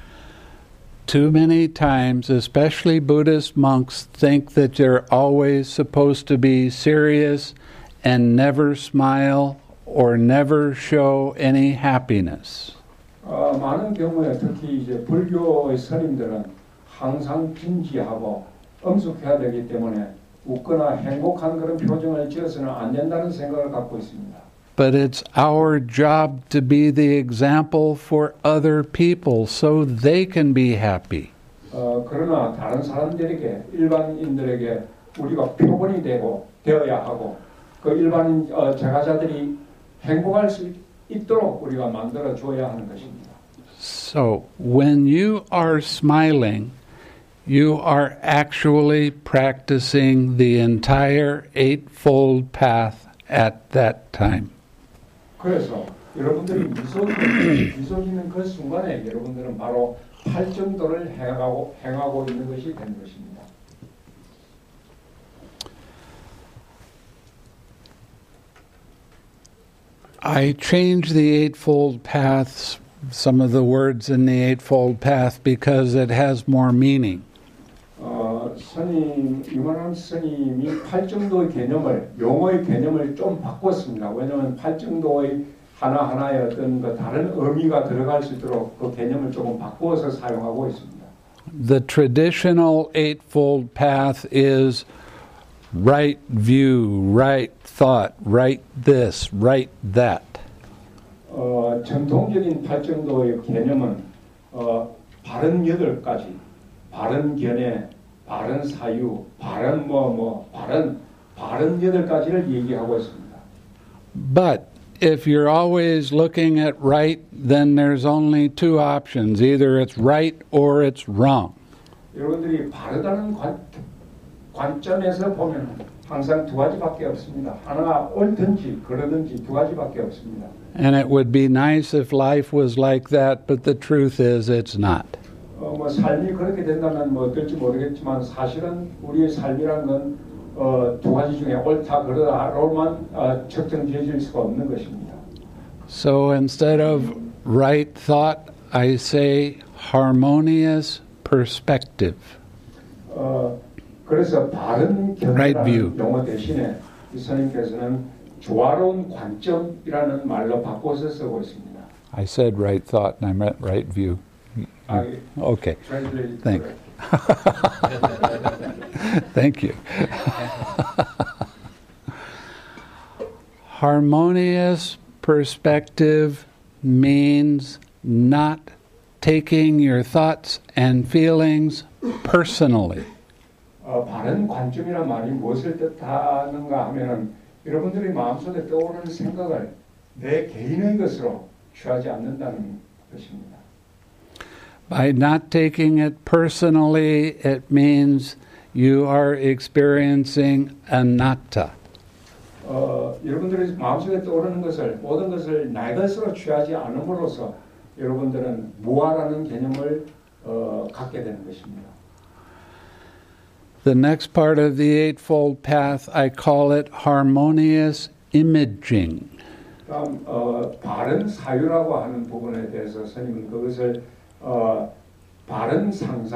Too many times, especially Buddhist monks, think that they're always supposed to be serious and never smile or never show any happiness. 어, 많은 경우에 특히 이제 불교의 스님들은 항상 진지하고 엄숙해야 되기 때문에 웃거나 행복한 그런 표정을 지어서는 안 된다는 생각을 갖고 있습니다. But it's our job to be the example for other people so they can be happy. 어, 그러나 다른 사람들에게, 일반인들에게 우리가 표본이 되고 되어야 하고 그 일반인 어, 제가자들이 행복할 수 있도록 우리가 만들어 줘야 하는 것입니다. So when you are smiling, you are actually practicing the entire Eightfold Path at that time. 그래서 여러분들이 미소 미소 짓는 그 순간에 여러분들은 바로 팔정도를 행하고 행하고 있는 것이 된 것입니다. I changed the Eightfold Paths, some of the words in the Eightfold Path, because it has more meaning. 어, 스님 이만한 스님이 팔정도의 개념을 용어의 개념을 좀 바꿨습니다. 왜냐하면 팔정도의 하나 하나의 어떤 그 다른 의미가 들어갈 수 있도록 그 개념을 조금 바꾸어서 사용하고 있습니다. The traditional Eightfold Path is right view, right thought, right this, right that. 어, 전통적인 팔정도의 개념은 어, 바른 여덟 가지, 바른 견해, 바른 사유, 바른 뭐 뭐 바른 바른 여덟 가지를 얘기하고 있습니다. But if you're always looking at right, then there's only two options. Either it's right or it's wrong. 여러분들이 바르다는 관, 관점에서 보면 항상 두 가지밖에 없습니다. 하나 옳든지 그러든지 두 가지밖에 없습니다. And it would be nice if life was like that, but the truth is it's not. 어, 뭐 삶이 그렇게 된다면 뭐 어떨지 모르겠지만 사실은 우리의 삶이란 건 어, 두 가지 중에 옳다 그러다로만 어, 측정지어질 수가 없는 것입니다. So instead of right thought, I say harmonious perspective. 어, 그래서 바른 Right view. 견해라는 용어 대신에 이 스님께서는 조화로운 관점이라는 말로 바꿔서 쓰고 있습니다. I said right thought and I meant right view. 아, Okay. translate Thank correct. Thank you. Harmonious perspective means not taking your thoughts and feelings personally. 어, 바른 관점이란 말이 무엇을 뜻하는가 하면은 여러분들이 마음속에 떠오르는 생각을 내 개인의 것으로 취하지 않는다는 것입니다. By not taking it personally, it means you are experiencing anatta. 어, 여러분들이 마음속에 떠오르는 것을 모든 것을 내 것으로 취하지 않음으로써 여러분들은 무아라는 개념을 어, 갖게 되는 것입니다. The next part of the Eightfold Path, I call it harmonious imaging. 다음 어, 바른 사유라고 하는 부분에 대해서 스님은 그것을 어, 바른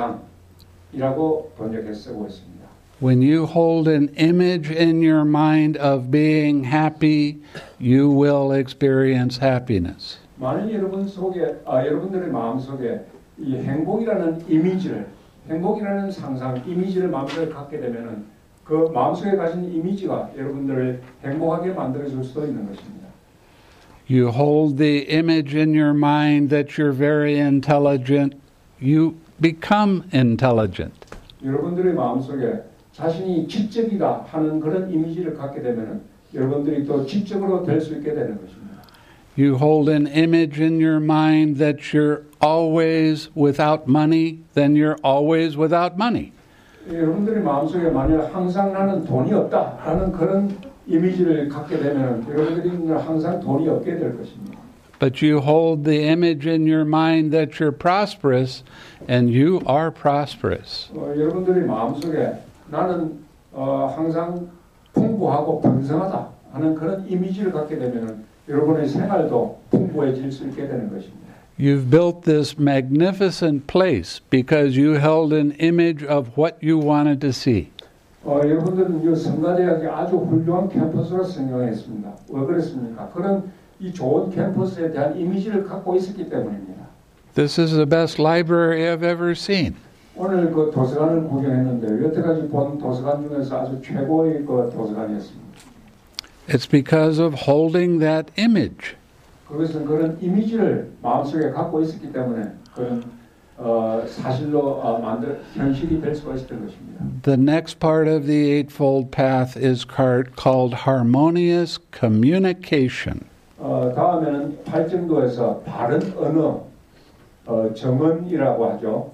상상이라고 번역해 쓰고 있습니다. When you hold an image in your mind of being happy, you will experience happiness. 만일 여러분 속에 아, 여러분들의 마음 속에 이 행복이라는 이미지를 행복이라는 상상 이미지를 마음속에 갖게 되면은 그 마음속에 가진 이미지가 여러분들을 행복하게 만들어 줄 수도 있는 것입니다. You hold the image in your mind that you're very intelligent, you become intelligent. 여러분들의 마음속에 자신이 지적이다 하는 그런 이미지를 갖게 되면은 여러분들이 또 지적으로 될 수 있게 되는 것입니다. You hold an image in your mind that you're always without money, then you're always without money. 여러분들의 마음속에 만약 항상 나는 돈이 없다 하는 그런 이미지를 갖게 되면 여러분들이 항상 돈이 없게 될 것입니다. But you hold the image in your mind that you're prosperous, and you are prosperous. 어, 여러분들의 마음속에 나는 어, 항상 풍부하고 번성하다 하는 그런 이미지를 갖게 되면 여러분의 생활도 풍부해질 수 있게 되는 것입니다. You've built this magnificent place because you held an image of what you wanted to see. 어, 여러분들은 이 성가대학이 아주 훌륭한 캠퍼스로 생각했습니다. 왜 그렇습니까? 그런 이 좋은 캠퍼스에 대한 이미지를 갖고 있었기 때문입니다. This is the best library I've ever seen. 오늘 그 도서관을 구경했는데 여태까지 본 도서관 중에서 아주 최고의 그 도서관이었습니다. It's because of holding that image. 그것은 그런 이미지를 마음속에 갖고 있었기 때문에 그런 어, 사실로 어, 만들 현실이 될 수가 있었던 것입니다. The next part of the Eightfold Path is called harmonious communication. 어, 다음에는 팔정도에서 바른 언어, 어, 정언이라고 하죠.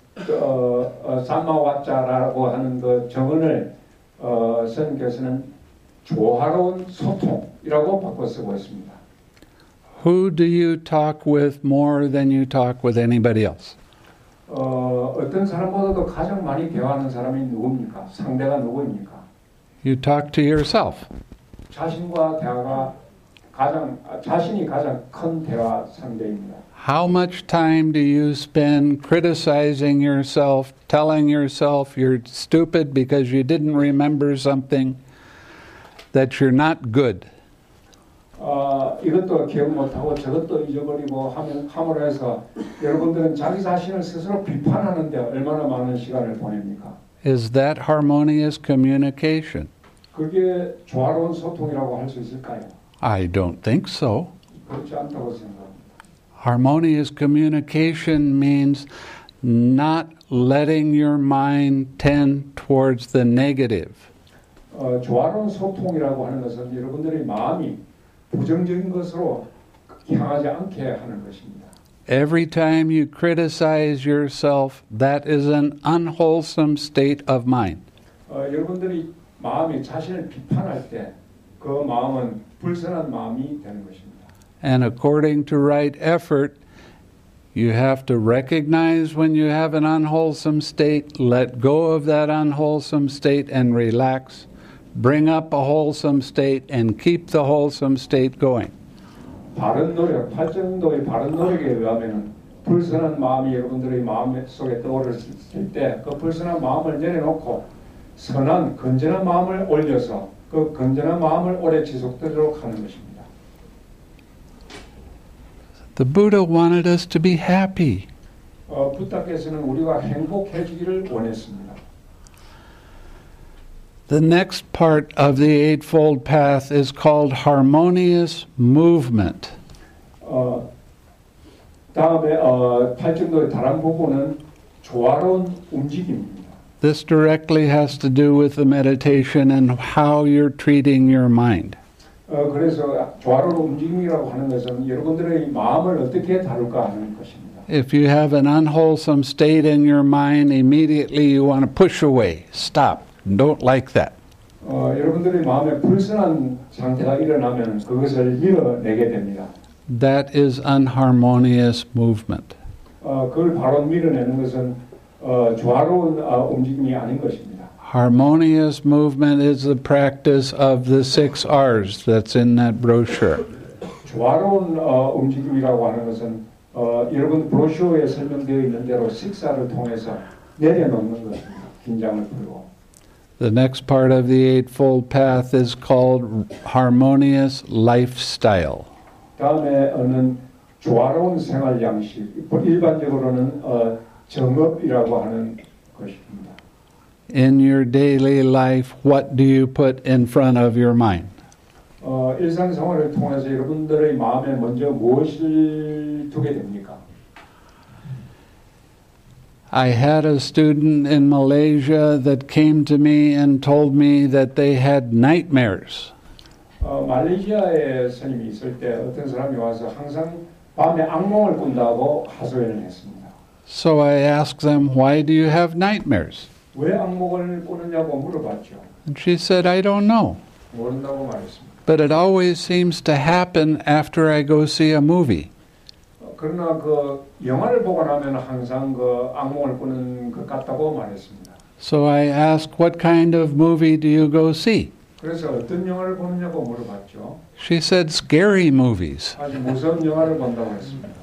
어, 어, 삼마와짜라고 하는 그 정언을 어, 스님께서는 조화로운 소통이라고 바꿔 쓰고 있습니다. Who do you talk with more than you talk with anybody else? 어, 어떤 사람보다도 가장 많이 대화하는 사람이 누굽니까? 상대가 누구입니까? You talk to yourself. 자신과 대화가 가장 자신이 가장 큰 대화 상대입니다. How much time do you spend criticizing yourself, telling yourself you're stupid because you didn't remember something, that you're not good? 어, 이것도 기억 못하고 저것도 잊어버리고 하면, 함으로 해서 여러분들은 자기 자신을 스스로 비판하는데 얼마나 많은 시간을 보냅니까? Is that harmonious communication? 그게 조화로운 소통이라고 할 수 있을까요? I don't think so. 그렇지 않다고 생각합니다. Harmonious communication means not letting your mind tend towards the negative. 어, 조화로운 소통이라고 하는 것은 여러분들의 마음이 부정적인 것으로 향하지 않게 하는 것입니다. Every time you criticize yourself, that is an unwholesome state of mind. 어, 여러분들이 마음이 자신을 비판할 때 그 마음은 불선한 마음이 되는 것입니다. And according to right effort, you have to recognize when you have an unwholesome state, let go of that unwholesome state and relax, bring up a wholesome state and keep the wholesome state going. 바른 노력, 팔정도의 바른 노력에 의하면 불선한 마음이 여러분들의 마음 속에 떠오르실 때 그 불선한 마음을 내려놓고 선한, 건전한 마음을 올려서 그 건전한 마음을 오래 지속되도록 하는 것입니다. The Buddha wanted us to be happy. 어, 부다께서는 우리가 행복해지기를 원했습니다. The next part of the Eightfold Path is called harmonious movement. 어, 다음에 어, 팔정도의 다른 부분은 조화로운 움직임입니다. This directly has to do with the meditation and how you're treating your mind. 어, 그래서 조화로운 움직임이라고 하는 것은 여러분들의 마음을 어떻게 다룰까 하는 것입니다. If you have an unwholesome state in your mind, immediately you want to push away, stop, don't like that. 어, 여러분들의 마음에 불선한 상태가 일어나면 그것을 밀어내게 됩니다. That is unharmonious movement. 어, 그걸 바로 밀어내는 것은 어, 조화로운 어, 움직임이 아닌 것입니다. Harmonious movement is the practice of the six R's that's in that brochure. 조화로운 어, 움직임이라고 하는 것은 어, 여러분 브로셔에 설명되어 있는 대로 식사를 통해서 내려놓는 것입니다. 긴장을 풀고. The next part of the Eightfold Path is called harmonious lifestyle. 다음에 어는 조화로운 생활 양식. 일반적으로는 어, 정업이라고 하는 것입니다. In your daily life, what do you put in front of your mind? 어, 일상생활을 통해서 여러분들의 마음에 먼저 무엇을 두게 됩니까? I had a student in Malaysia that came to me and told me that they had nightmares. 어, 말레이시아에 스님이 있을 때 어떤 사람이 와서 항상 밤에 악몽을 꾼다고 하소연을 했습니다. So I asked them, why do you have nightmares? 왜 악몽을 꾸느냐고 물어봤죠. And she said, I don't know. 모른다고 말했습니다. But it always seems to happen after I go see a movie. 어, 그러나 그 영화를 보고 나면 항상 그 악몽을 꾸는 것 같다고 말했습니다. So I asked, what kind of movie do you go see? 그래서 어떤 영화를 보느냐고 물어봤죠. She said, scary movies. 아주 무서운 영화를 본다고 했습니다.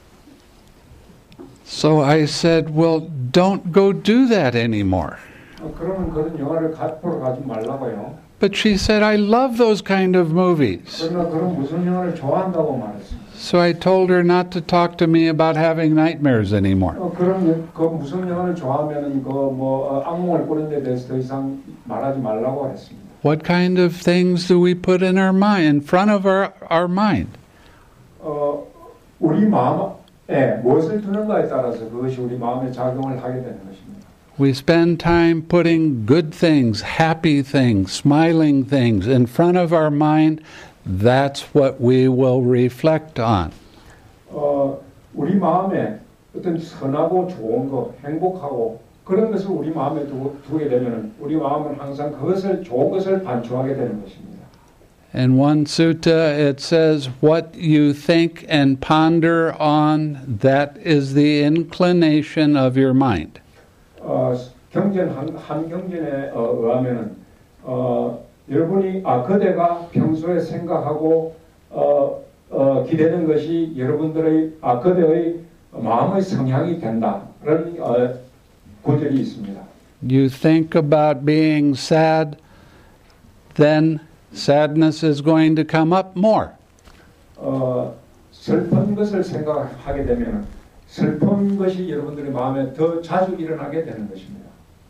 So I said, well, don't go do that anymore. 어, 그러면 그런 영화를 가, 보러 가지 말라고요. But she said, I love those kind of movies. 그러나 그런 무서운 영화를 좋아한다고 말했습니다. So I told her not to talk to me about having nightmares anymore. 어, 그럼 그 무서운 영화를 좋아하면은 그뭐 어, 악몽을 꾸는 데 대해서 더 이상 말하지 말라고 했습니다. What kind of things do we put in our mind, in front of our, our mind? 어, 우리 마음에 무엇을 두는가에 따라서 그것이 우리 마음에 작용을 하게 되는 것입니다. We spend time putting good things, happy things, smiling things in front of our mind. That's what we will reflect on. 어, 우리 마음에 어떤 선하고 좋은 거, 행복하고 그런 것을 우리 마음에 두, 두게 되면 우리 마음은 항상 그것을 좋은 것을 반추하게 되는 것입니다. In one sutta it says, what you think and ponder on, that is the inclination of your mind. 어, 경전 한, 한 경전에 어, 의하면은 어, 여러분이 아 그대가 평소에 생각하고 어, 어, 기대는 것이 여러분들의 아, 그대의 마음의 성향이 된다라는 어, 구절이 있습니다. You think about being sad, then sadness is going to come up more. 어, 슬픈 것을 생각하게 되면 슬픈 것이 여러분들의 마음에 더 자주 일어나게 되는 것입니다.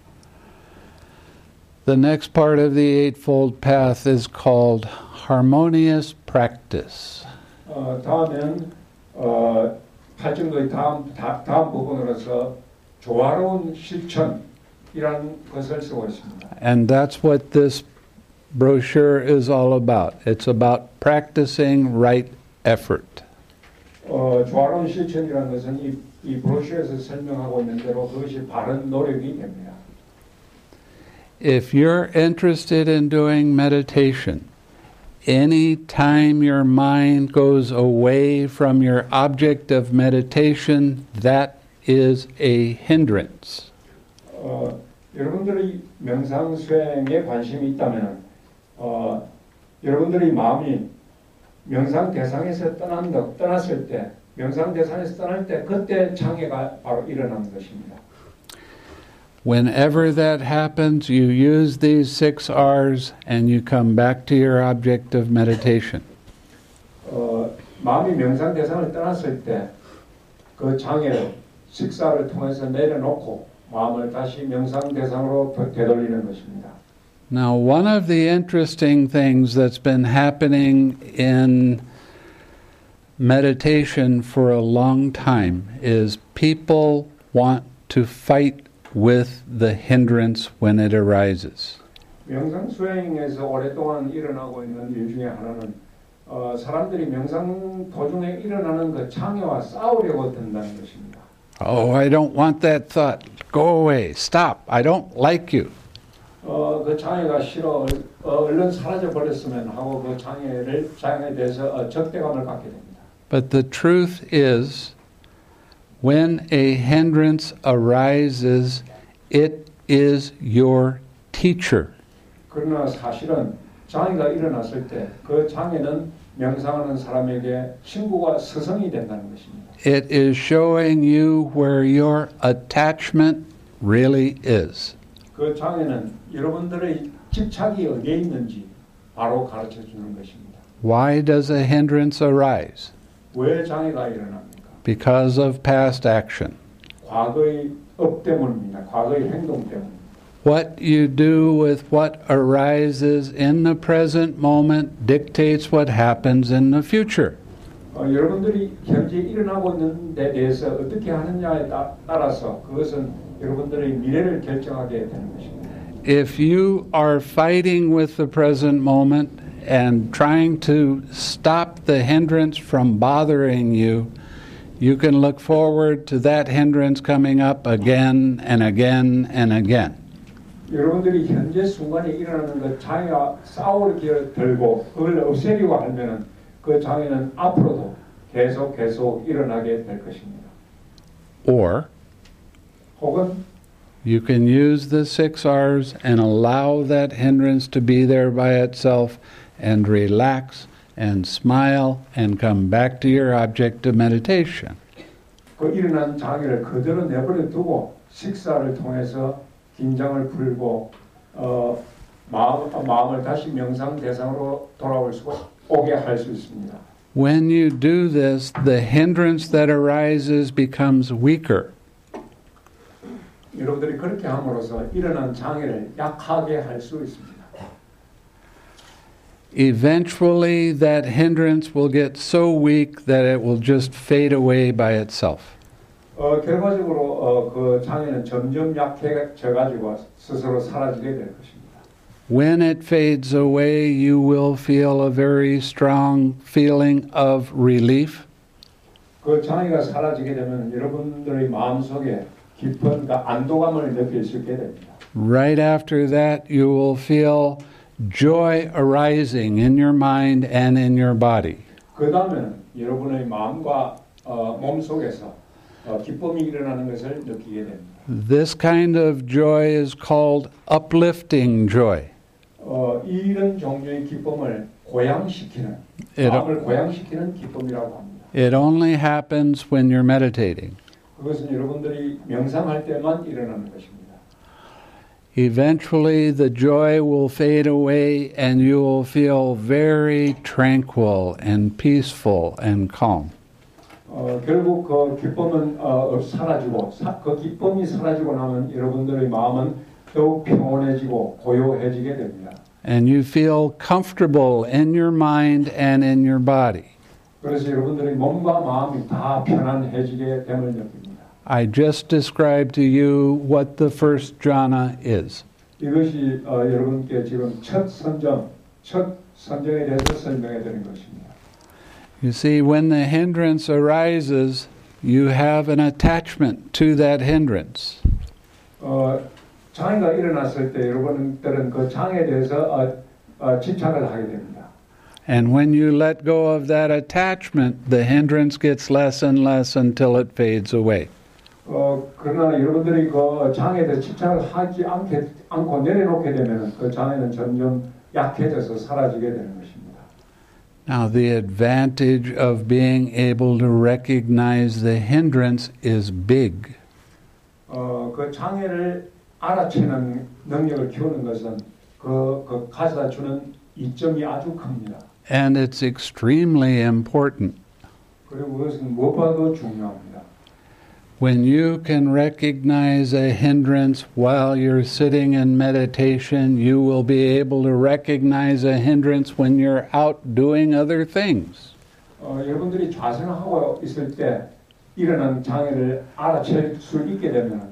The next part of the Eightfold Path is called harmonious practice. 어, 다음은 어, 팔정도의 다음 다, 다음 부분으로서 조화로운 실천이라는 것을 쓰고 있습니다. And that's what this brochure is all about. It's about practicing right effort. 어, 조화로운 실천이라는 것은 이, 이 브로셔에서 설명하고 있는 대로 그것이 바른 노력이 됩니다. If you're interested in doing meditation, any time your mind goes away from your object of meditation, that is a hindrance. 어, 여러분들이 명상 수행에 관심이 있다면, 어, 여러분들의 마음이 명상 대상에서 떠난 것, 떠났을 때, 명상 대상에서 떠날 때, 그때 장애가 바로 일어나는 것입니다. Whenever that happens, you use these six R's and you come back to your object of meditation. 어, 마음이 명상 대상을 떠났을 때, 그 장애를 식사를 통해서 내려놓고 마음을 다시 명상 대상으로 되돌리는 것입니다. Now, one of the interesting things that's been happening in meditation for a long time is people want to fight with the hindrance when it arises. 명상 수행에서 오랫동안 일어나고 있는 일 중에 하나는 어, 사람들이 명상 도중에 일어나는 그 장애와 싸우려고 든다는 것입니다. Oh, I don't want that thought. Go away. Stop. I don't like you. 어, 그 장애가 싫어. 어, 얼른 사라져 버렸으면 하고 그 장애를 장애에 대해서 어, 적대감을 갖게 됩니다. But the truth is, when a hindrance arises, it is your teacher. 그러나 사실은 장애가 일어났을 때 그 장애는 명상하는 사람에게 친구가 스승이 된다는 것입니다. It is showing you where your attachment really is. 그 장애는 여러분들의 집착이 어디에 있는지 바로 가르쳐 주는 것입니다. Why does a hindrance arise? 왜 장애가 일어납니까? Because of past action. 과거의 업 때문입니다. 과거의 행동 때문입니다. What you do with what arises in the present moment dictates what happens in the future. 어, 여러분들이 현재 일어나고 있는 데 대해서 어떻게 하느냐에 따, 따라서 그것은 여러분들의 미래를 결정하게 되는 것입니다. If you are fighting with the present moment and trying to stop the hindrance from bothering you, you can look forward to that hindrance coming up again and again and again. 여러분들이 현재 순간에 일어나는 그 장애와 싸울 기회를 들고 그걸 없애려고 하면은 그 장애는 앞으로도 계속 계속 일어나게 될 것입니다. Or 혹은 you can use the six R's and allow that hindrance to be there by itself and relax and smile and come back to your object of meditation. 그 일어난 장애를 그대로 내버려 두고 식사를 통해서 긴장을 풀고 어, 마음, 마음을 다시 명상 대상으로 돌아올 수 오게 할 수 있습니다. When you do this, the hindrance that arises becomes weaker. 여러분들이 그렇게 함으로써 일어난 장애를 약하게 할 수 있습니다. Eventually, that hindrance will get so weak that it will just fade away by itself. 어, 결과적으로 어, 그 장애는 점점 약해져 가지고 스스로 사라지게 될 것입니다. When it fades away, you will feel a very strong feeling of relief. 그 장애가 사라지게 되면 여러분들의 마음속에 깊은 그 안도감을 느낄 수 있게 됩니다. Right after that, you will feel joy arising in your mind and in your body. 그 다음에는 여러분의 마음과 어, 몸 속에서 어, 기쁨이 일어나는 것을 느끼게 됩니다. This kind of joy is called uplifting joy. 어, 이런 종류의 기쁨을 고양시키는 It- 마음을 고양시키는 기쁨이라고 합니다. It only happens when you're meditating. 그것은 여러분들이 명상할 때만 일어나는 것입니다. Eventually, the joy will fade away and you will feel very tranquil and peaceful and calm. 어, 결국 그 기쁨은 어, 사라지고 사, 그 기쁨이 사라지고 나면 여러분들의 마음은 더욱 평온해지고 고요해지게 됩니다. And you feel comfortable in your mind and in your body. 그래서 여러분들의 몸과 마음이 다 편안해지게 됨을 느낍니다. I just described to you what the first jhana is. 이것이 어, 여러분께 지금 첫 선정, 첫 선정에 대해서 설명해 드린 것입니다. You see, when the hindrance arises, you have an attachment to that hindrance. 어, 장애가 일어났을 때 여러분들은 그 장애에 대해서 어, 어, 집착을 하게 됩니다. And when you let go of that attachment, the hindrance gets less and less until it fades away. 어, 그러나 여러분들이 그 장애에 대해 집착을 하지 않게, 않고 내려놓게 되면 그 장애는 점점 약해져서 사라지게 되는 것입니다. Now, the advantage of being able to recognize the hindrance is big. 어, 그 장애를 알아채는 능력을 키우는 것은 그, 그 가져다 주는 이점이 아주 큽니다. And it's extremely important. 그리고 그것은 무엇보다도 중요합니다. When you can recognize a hindrance while you're sitting in meditation, you will be able to recognize a hindrance when you're out doing other things. 어, 여러분들이 좌선하고 있을 때 일어난 장애를 알아챌 수 있게 되면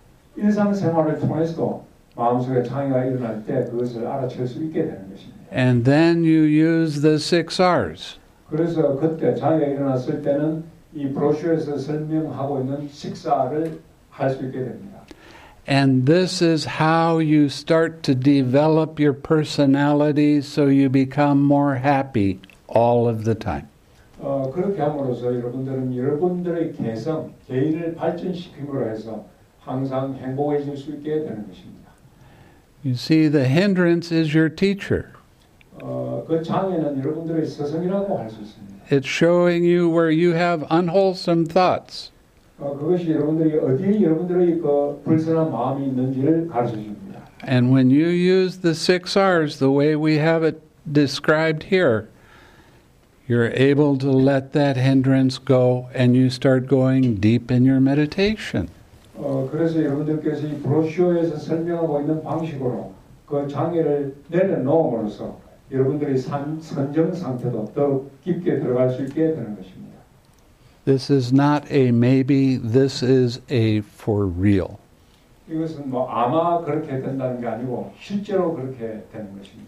일상생활을 통해서도 마음속에 장애가 일어날 때 그것을 알아챌 수 있게 되는 것입니다. And then you use the six R's. 그래서 그때 장애가 일어났을 때는 이 브로셔에서 설명하고 있는 식사를 할 수 있게 됩니다. And this is how you start to develop your personality so you become more happy all of the time. 어, 그렇게 함으로써 여러분들은 여러분들의 개성, 개인을 발전시킴으로 해서 항상 행복해질 수 있게 되는 것입니다. You see, the hindrance is your teacher. 어, 그 장애는 여러분들의 스승이라고 할 수 있습니다. It's showing you where you have unwholesome thoughts. 어, 그것이 여러분들이 어디에 여러분들의 그 불선한 마음이 있는지를 가르쳐 줍니다. And when you use the six R's the way we have it described here, you're able to let that hindrance go and you start going deep in your meditation. 어, 그래서 여러분들께서 이 브로셔에서 설명하고 있는 방식으로 그 장애를 내려놓음으로써 여러분들의 산, 선정 상태도 더 깊게 들어갈 수 있게 되는 것입니다. This is not a maybe, this is a for real. 이것은 뭐 아마 그렇게 된다는 게 아니고 실제로 그렇게 되는 것입니다.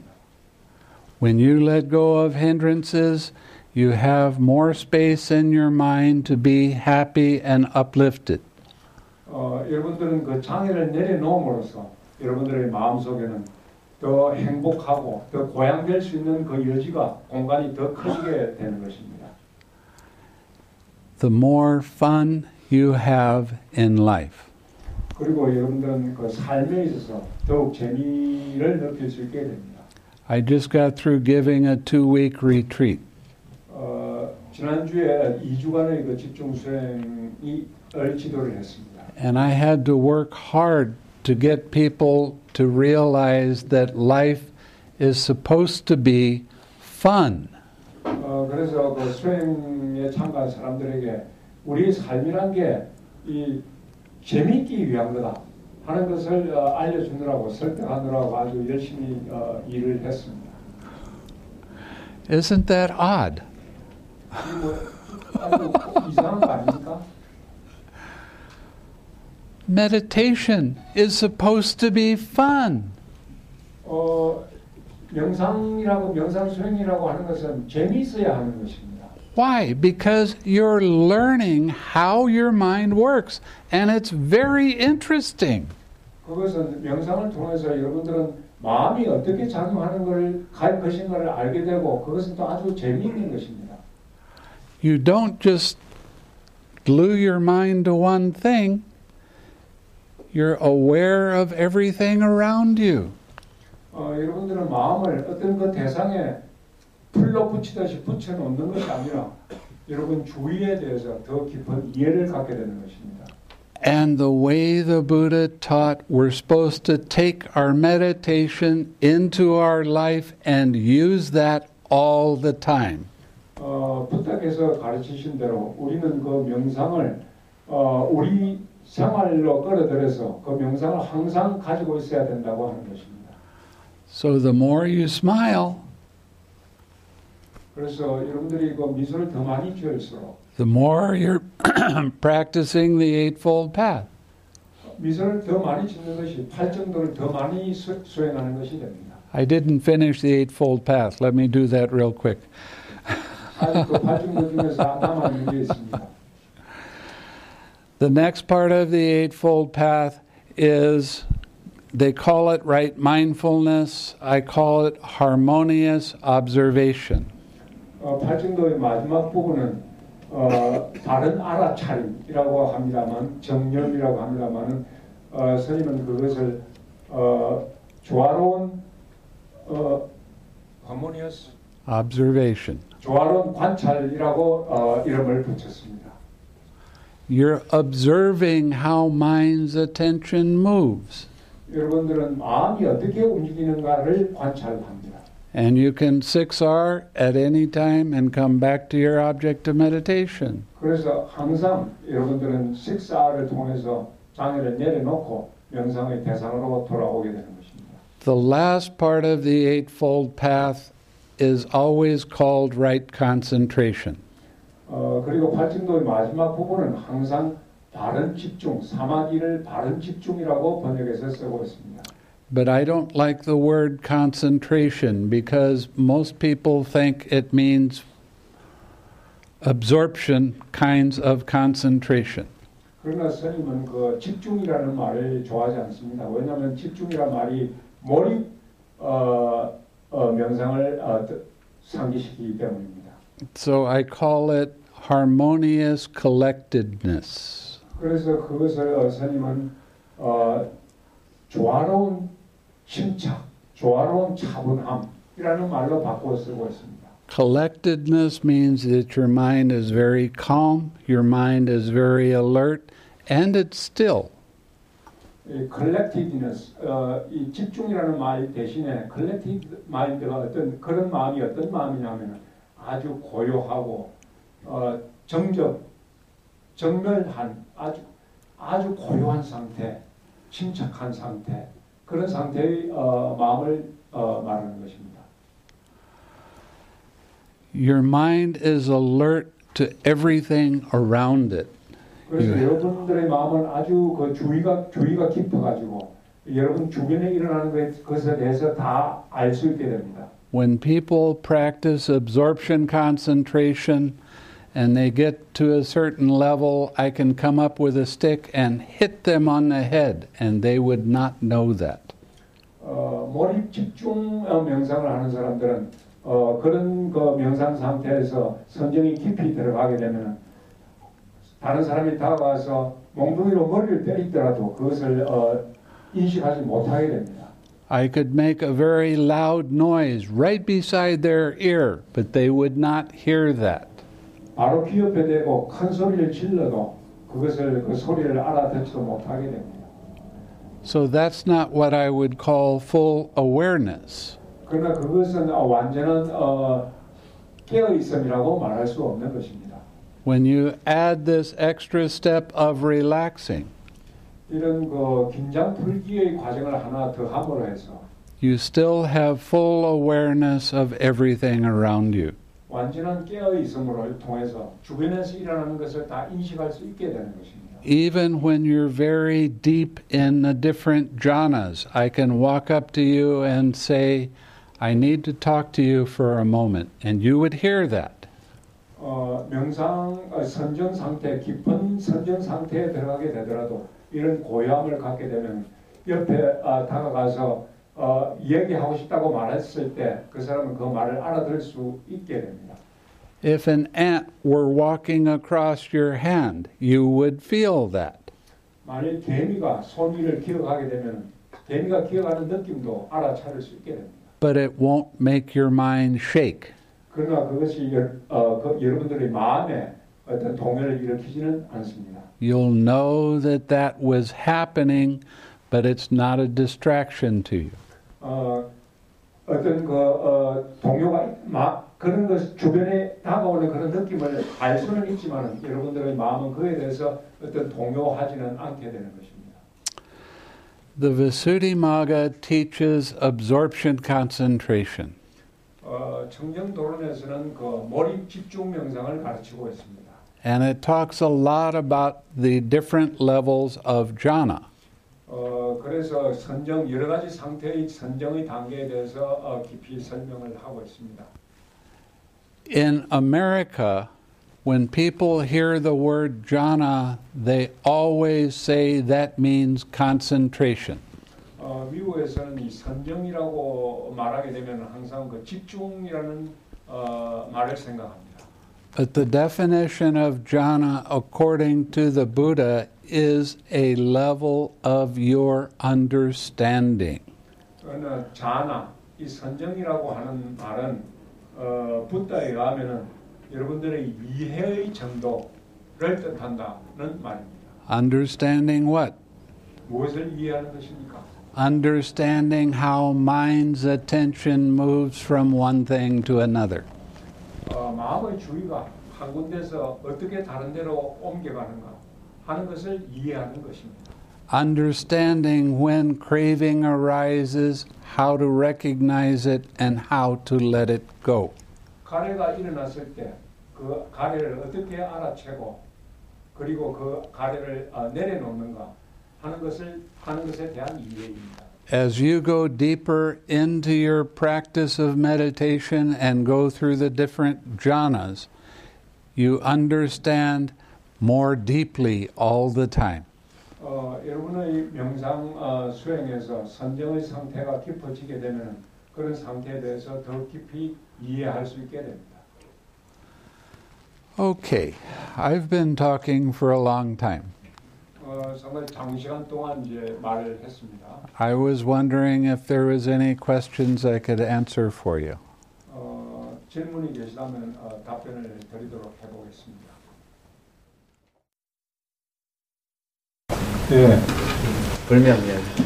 When you let go of hindrances, you have more space in your mind to be happy and uplifted. 어, 여러분들은 그 장애를 내려놓음으로써 여러분들의 마음속에는 더 행복하고 더 고양될 수 있는 그 여지가 공간이 더 커지게 되는 것입니다. The more fun you have in life, 그리고 여러분들은 그 삶에 있어서 더욱 재미를 느낄 수 있게 됩니다. I just got through giving a two-week retreat. 어, 지난주에 이 주간의 그 집중 수행을 지도를 했습니다. And I had to work hard to get people to realize that life is supposed to be fun. 어, 그래서 그 수행에 참가한 사람들에게 우리 삶이란 게 이 재미있기 위한 거다 하는 것을 어, 알려주느라고 설득하느라고 아주 열심히 어, 일을 했습니다. Isn't that odd? 뭐, 아주 이상한 거 아닙니까? Meditation is supposed to be fun. 어, 명상이라고 명상 수행이라고 하는 것은 재미있어야 하는 것입니다. Why? Because you're learning how your mind works, and it's very interesting. 그것은 명상을 통해서 여러분들은 마음이 어떻게 작용하는 걸, 갈 것인가를 알게 되고 그것은 또 아주 재미있는 것입니다. You don't just glue your mind to one thing. You're aware of everything around you. 어, 여러분들은 마음을 어떤 그 대상에 풀로 붙이듯이 붙여놓는 것이 아니라 여러분 주의에 대해서 더 깊은 이해를 갖게 되는 것입니다. And the way the Buddha taught, we're supposed to take our meditation into our life and use that all the time. 어, 부탁해서 가르치신 대로 우리는 그 명상을 어, 우리 생활로 끌어들여서 그 명상을 항상 가지고 있어야 된다고 하는 것입니다. So the more you smile, 그래서 여러분들이 그 미소를 더 많이 지을수록 the more you're practicing the Eightfold Path. 미소를 더 많이 짓는 것이 팔정도를 더 많이 수, 수행하는 것이 됩니다. I didn't finish the Eightfold Path. Let me do that real quick. 아직 그 팔정도 중에서 남아 있는 게 있습니다. The next part of the Eightfold Path is, they call it right mindfulness. I call it harmonious observation. 어, 팔정도의 마지막 부분은 어, 다른 알아차림이라고 합니다만, 정념이라고 합니다만, 어, 스님은 그것을 어, 조화로운 어, harmonious Observation. 조화로운 관찰이라고 어, 이름을 붙였습니다. You're observing how mind's attention moves. 여러분들은 마음이 어떻게 움직이는가를 관찰합니다. And you can six R at any time and come back to your object of meditation. 그래서 항상 여러분들은 식사를 통해서 장애를 내려놓고 명상의 대상으로 돌아오게 되는 것입니다. The last part of the Eightfold Path is always called right concentration. 어, 그리고 팔정도의 마지막 부분은 항상 바른 집중, 사마디를 바른 집중이라고 번역해서 쓰고 있습니다. But I don't like the word concentration because most people think it means absorption kinds of concentration. 그러나 스님은 그 집중이라는 말을 좋아하지 않습니다. 왜냐하면 집중이라는 말이 몰입 어, 어, 명상을 어, 상기시키기 때문입니다. So I call it harmonious collectedness. 그래서 그것을 어, 스님은 어, 조화로운 침착, 조화로운 차분함이라는 말로 바꾸어 쓰고 있습니다. Collectedness means that your mind is very calm, your mind is very alert, and it's still. 이 collectedness, 어, 이 집중이라는 말 대신에 collected mind가 어떤 그런 마음이 어떤 마음이냐면 아주 고요하고 어, 정적, 정멸한 아주 아주 고요한 상태, 침착한 상태 그런 상태의 어, 마음을 어, 말하는 것입니다. Your mind is alert to everything around it. 그래서 예. 여러분들의 마음은 아주 그 주의가 주의가 깊어가지고 여러분 주변에 일어나는 것, 것에 대해서 다 알 수 있게 됩니다. When people practice absorption concentration and they get to a certain level, I can come up with a stick and hit them on the head, and they would not know that. 어, 몰입 집중 어, 명상을 하는 사람들은 어, 그런 그 명상 상태에서 선정이 깊이 들어가게 되면 다른 사람이 다가와서 몽둥이로 머리를 때리더라도 그것을 어, 인식하지 못하게 됩니다. I could make a very loud noise right beside their ear, but they would not hear that. 바로 귀 옆에 대고 큰 소리를 질러도 그것을 그 소리를 알아듣지도 못하게 됩니다. So that's not what I would call full awareness. 그러나 그것은 어, 완전한 어, 깨어 있음이라고 말할 수 없는 것입니다. When you add this extra step of relaxing, 이런 그 긴장 풀기의 과정을 하나 더 함으로 해서 you still have full awareness of everything around you. 완전한 깨어 있음으로 통해서 주변에서 일어나는 것을 다 인식할 수 있게 되는 것입니다. Even when you're very deep in the different jhanas, I can walk up to you and say, I need to talk to you for a moment, and you would hear that. 어, 명상 어, 선정 상태, 깊은 선정 상태에 들어가게 되더라도 이런 고요함을 갖게 되면 옆에 어, 다가가서 어, 얘기하고 싶다고 말했을 때 그 사람은 그 말을 알아들을 수 있게 됩니다. If an ant were walking across your hand, you would feel that. 만일 개미가 손 위를 기억하게 되면 개미가 기억하는 느낌도 알아차릴 수 있게 됩니다. But it won't make your mind shake. 그러나 그것이 여, 어, 그 여러분들의 마음에 어떤 동요를 일으키지는 않습니다. You'll know that that was happening, but it's not a distraction to you. 어, 어떤 그 어, 동요가 마, 그런 것 주변에 다가오는 그런 느낌을 알 수는 있지만 여러분들의 마음은 그에 대해서 어떤 동요하지는 않게 되는 것입니다. The Visuddhimagga teaches absorption concentration. 어, 청정도론에서는 그 몰입 집중 명상을 가르치고 있습니다. And it talks a lot about the different levels of jhana. 어, 그래서 선정 여러 가지 상태의 선정의 단계에 대해서 어, 깊이 설명을 하고 있습니다. In America, when people hear the word jhana, they always say that means concentration. 어, 미국에서는 이 선정이라고 말하게 되면 항상 그 집중이라는 어, 말을 생각합니다. But the definition of jhana, according to the Buddha, is a level of your understanding. 그러나 자나, 이 선정이라고 하는 말은 어, 부다에 의하면은 여러분들의 이해의 정도를 뜻한다는 말입니다. Understanding what? 무엇을 이해하는 것입니까? Understanding how mind's attention moves from one thing to another. 어, 마음의 주의가 한 군데서 어떻게 다른 데로 옮겨가는가 하는 것을 이해하는 것입니다. Understanding when craving arises, how to recognize it, and how to let it go. 가래가 일어났을 때 그 가래를 어떻게 알아채고 그리고 그 가래를 어, 내려놓는가 하는 것을 하는 것에 대한 이해입니다. As you go deeper into your practice of meditation and go through the different jhanas, you understand more deeply all the time. 어, 여러분의 명상 어, 수행에서 선정의 상태가 깊어지게 되면 그런 상태에 대해서 더 깊이 이해할 수 있게 됩니다. Okay, I've been talking for a long time. 어, 상당히 장시간 동안 이제 말을 했습니다. I was wondering if there was any questions I could answer for you. 어, 질문이 계시다면 어, 답변을 드리도록 해보겠습니다. 네. 불명 이야기.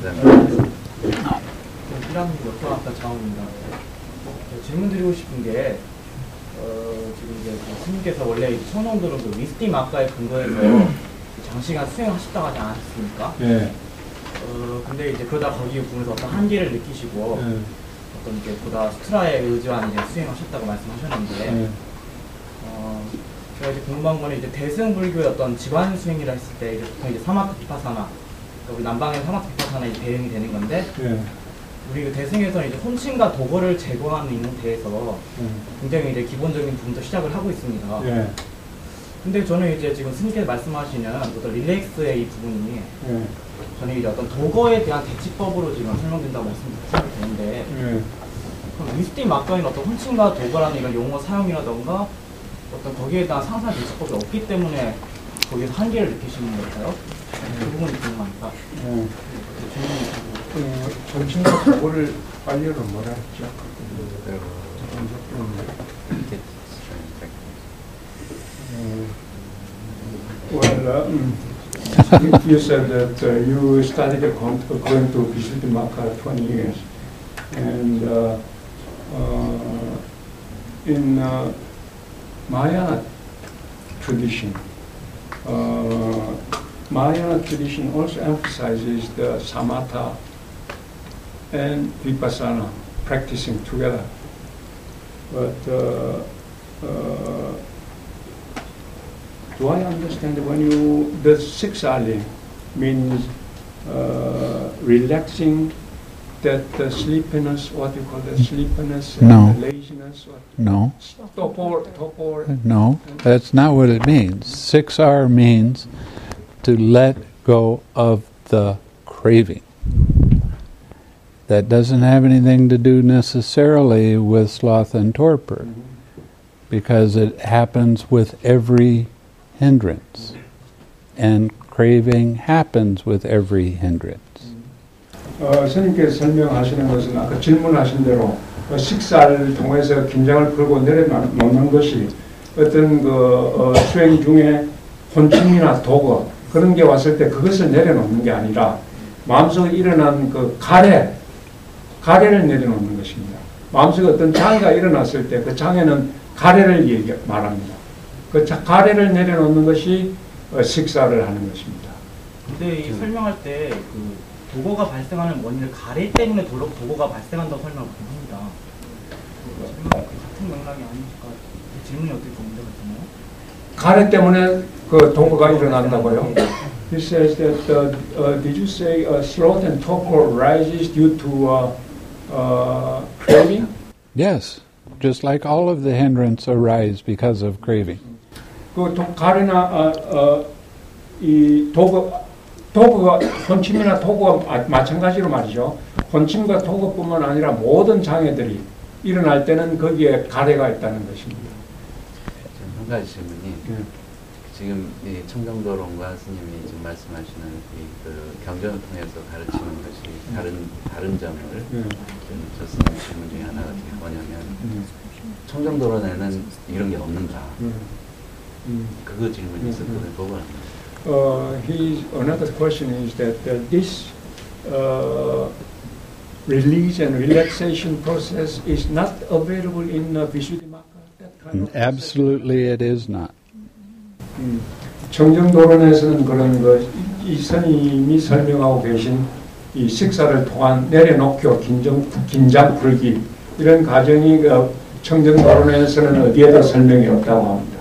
이랑님 아까 자원입니다. 질문 드리고 싶은 게 어, 지금 이제 스님께서 원래 청정도론 그 위스티 마가에 근거해서 장시간 수행하셨다고 하지 않았습니까? 네. 어, 근데 이제 그러다 거기에 보면서 어떤 한계를 느끼시고 네. 어떤 이제 보다 수트라에 의지한 이제 수행하셨다고 말씀하셨는데 네. 어, 제가 이제 궁금한 거는 이제 대승불교의 어떤 집안 수행이라 했을 때 이제 보통 이제 사마트 비파사나 그러니까 우리 남방의 사마트 비파사나 이제 대응이 되는 건데 네. 우리 그 대승에서는 이제 혼침과 도거를 제거하는 형태에서 네. 굉장히 이제 기본적인 부분도 시작을 하고 있습니다. 네. 근데 저는 이제 지금 스님께서 말씀하시는 어떤 릴렉스의 이 부분이 네. 저는 이제 어떤 도거에 대한 대치법으로 지금 설명된다고 말씀드리게 되는데 네. 그럼 위스티 마가인 어떤 혼침과 도거라는 이런 용어 사용이라던가 어떤 거기에 대한 상상 대치법이 없기 때문에 거기에서 한계를 느끼시는 걸까요? 그 부분이 궁금합니다. 네. 어, 정신과 도구를 관리를 뭐라 했죠? Well, um, you said that uh, you studied going to Visuddhimagga twenty years, and uh, uh, in uh, Mahayana tradition, uh, Mahayana tradition also emphasizes the samatha and vipassana practicing together. But uh, uh, do I understand when you the six ali means uh, relaxing that the sleepiness, what you call the sleepiness and No. the laziness? What? No, Torpor, torpor. no, that's not what it means. six R means to let go of the craving. That doesn't have anything to do necessarily with sloth and torpor, Mm-hmm. because it happens with every hindrance, and craving happens with every hindrance. 어, 스님께서 설명하시는 것은 아까 질문하신 대로 어, 식사를 통해서 긴장을 풀고 내려놓는 것이 어떤 그 어, 수행 중에 혼침이나 도거 그런 게 왔을 때 그것을 내려놓는 게 아니라 마음속에 일어난 그 가래, 가래를 내려놓는 것입니다. 마음속에 어떤 장애가 일어났을 때 그 장애는 가래를 얘기, 말합니다. 그 가래를 내려놓는 것이 어, 식사를 하는 것입니다. 근데 이 설명할 때 그 도거가 발생하는 원인을 가래 때문에 도로, 도거가 발생한다고 설명을 합니다. 같은 맥락이 아닐까? 질문이 어떻게 문제가 있나요? 가래 때문에 그 도거가 일어난다고요? He says that uh, uh, did you say uh, sloth and torpor rises due to uh, uh, craving? Yes, just like all of the hindrance arise because of craving. 그 도, 가래나 어, 어, 이 도거 도거가 혼침이나 도거가 마찬가지로 말이죠. 혼침과 도거뿐만 아니라 모든 장애들이 일어날 때는 거기에 가래가 있다는 것입니다. 한 가지 질문이 네. 지금 이 청정도론과 스님이 지금 말씀하시는 이 그 경전을 통해서 가르치는 것이 다른 다른 점을 네. 저 스님 질문 중에 하나가 뭐냐면 네. 청정도론에는 이런 게 없는가? 네. 그거 질문이 네. 있었거든요. 그거 합니다. Uh, his another question is that uh, this uh, release and relaxation process is not available in uh, Visuddhimagga. That kind of Absolutely, it is not. 음, 청정도론에서는 그런 거이 스님이 설명하고 계신 이 식사를 통한 내려놓고 긴장 긴장 풀기 이런 과정이 그 청정도론에서는 어디에도 설명이 없다고 합니다.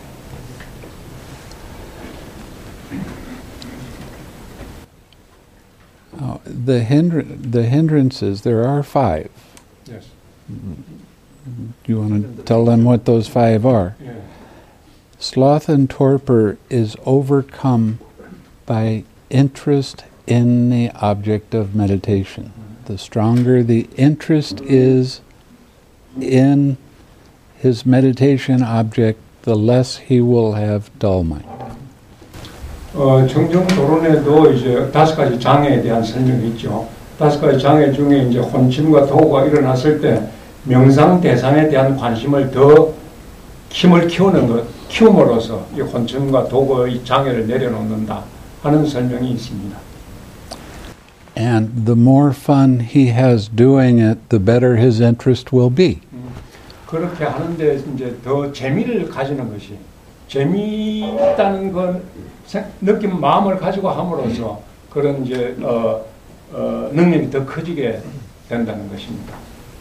Uh, the hindr- the hindrances, there are five. Yes. Do you want to tell them what those five are? Yeah. Sloth and torpor is overcome by interest in the object of meditation. The stronger the interest is in his meditation object, the less he will have dull mind. 어, 청정도론에도 이제 다섯 가지 장애에 대한 설명이 있죠. 다섯 가지 장애 중에 이제 혼침과 도구가 일어났을 때 명상 대상에 대한 관심을 더 힘을 키우는 것, 키움으로써 이 혼침과 도구의 장애를 내려놓는다 하는 설명이 있습니다. And the more fun he has doing it, the better his interest will be. 음, 그렇게 하는데 이제 더 재미를 가지는 것이 재미있다는 건 느낌 마음을 가지고 함으로써 그런 이제 어, 어, 능력이 더 커지게 된다는 것입니다.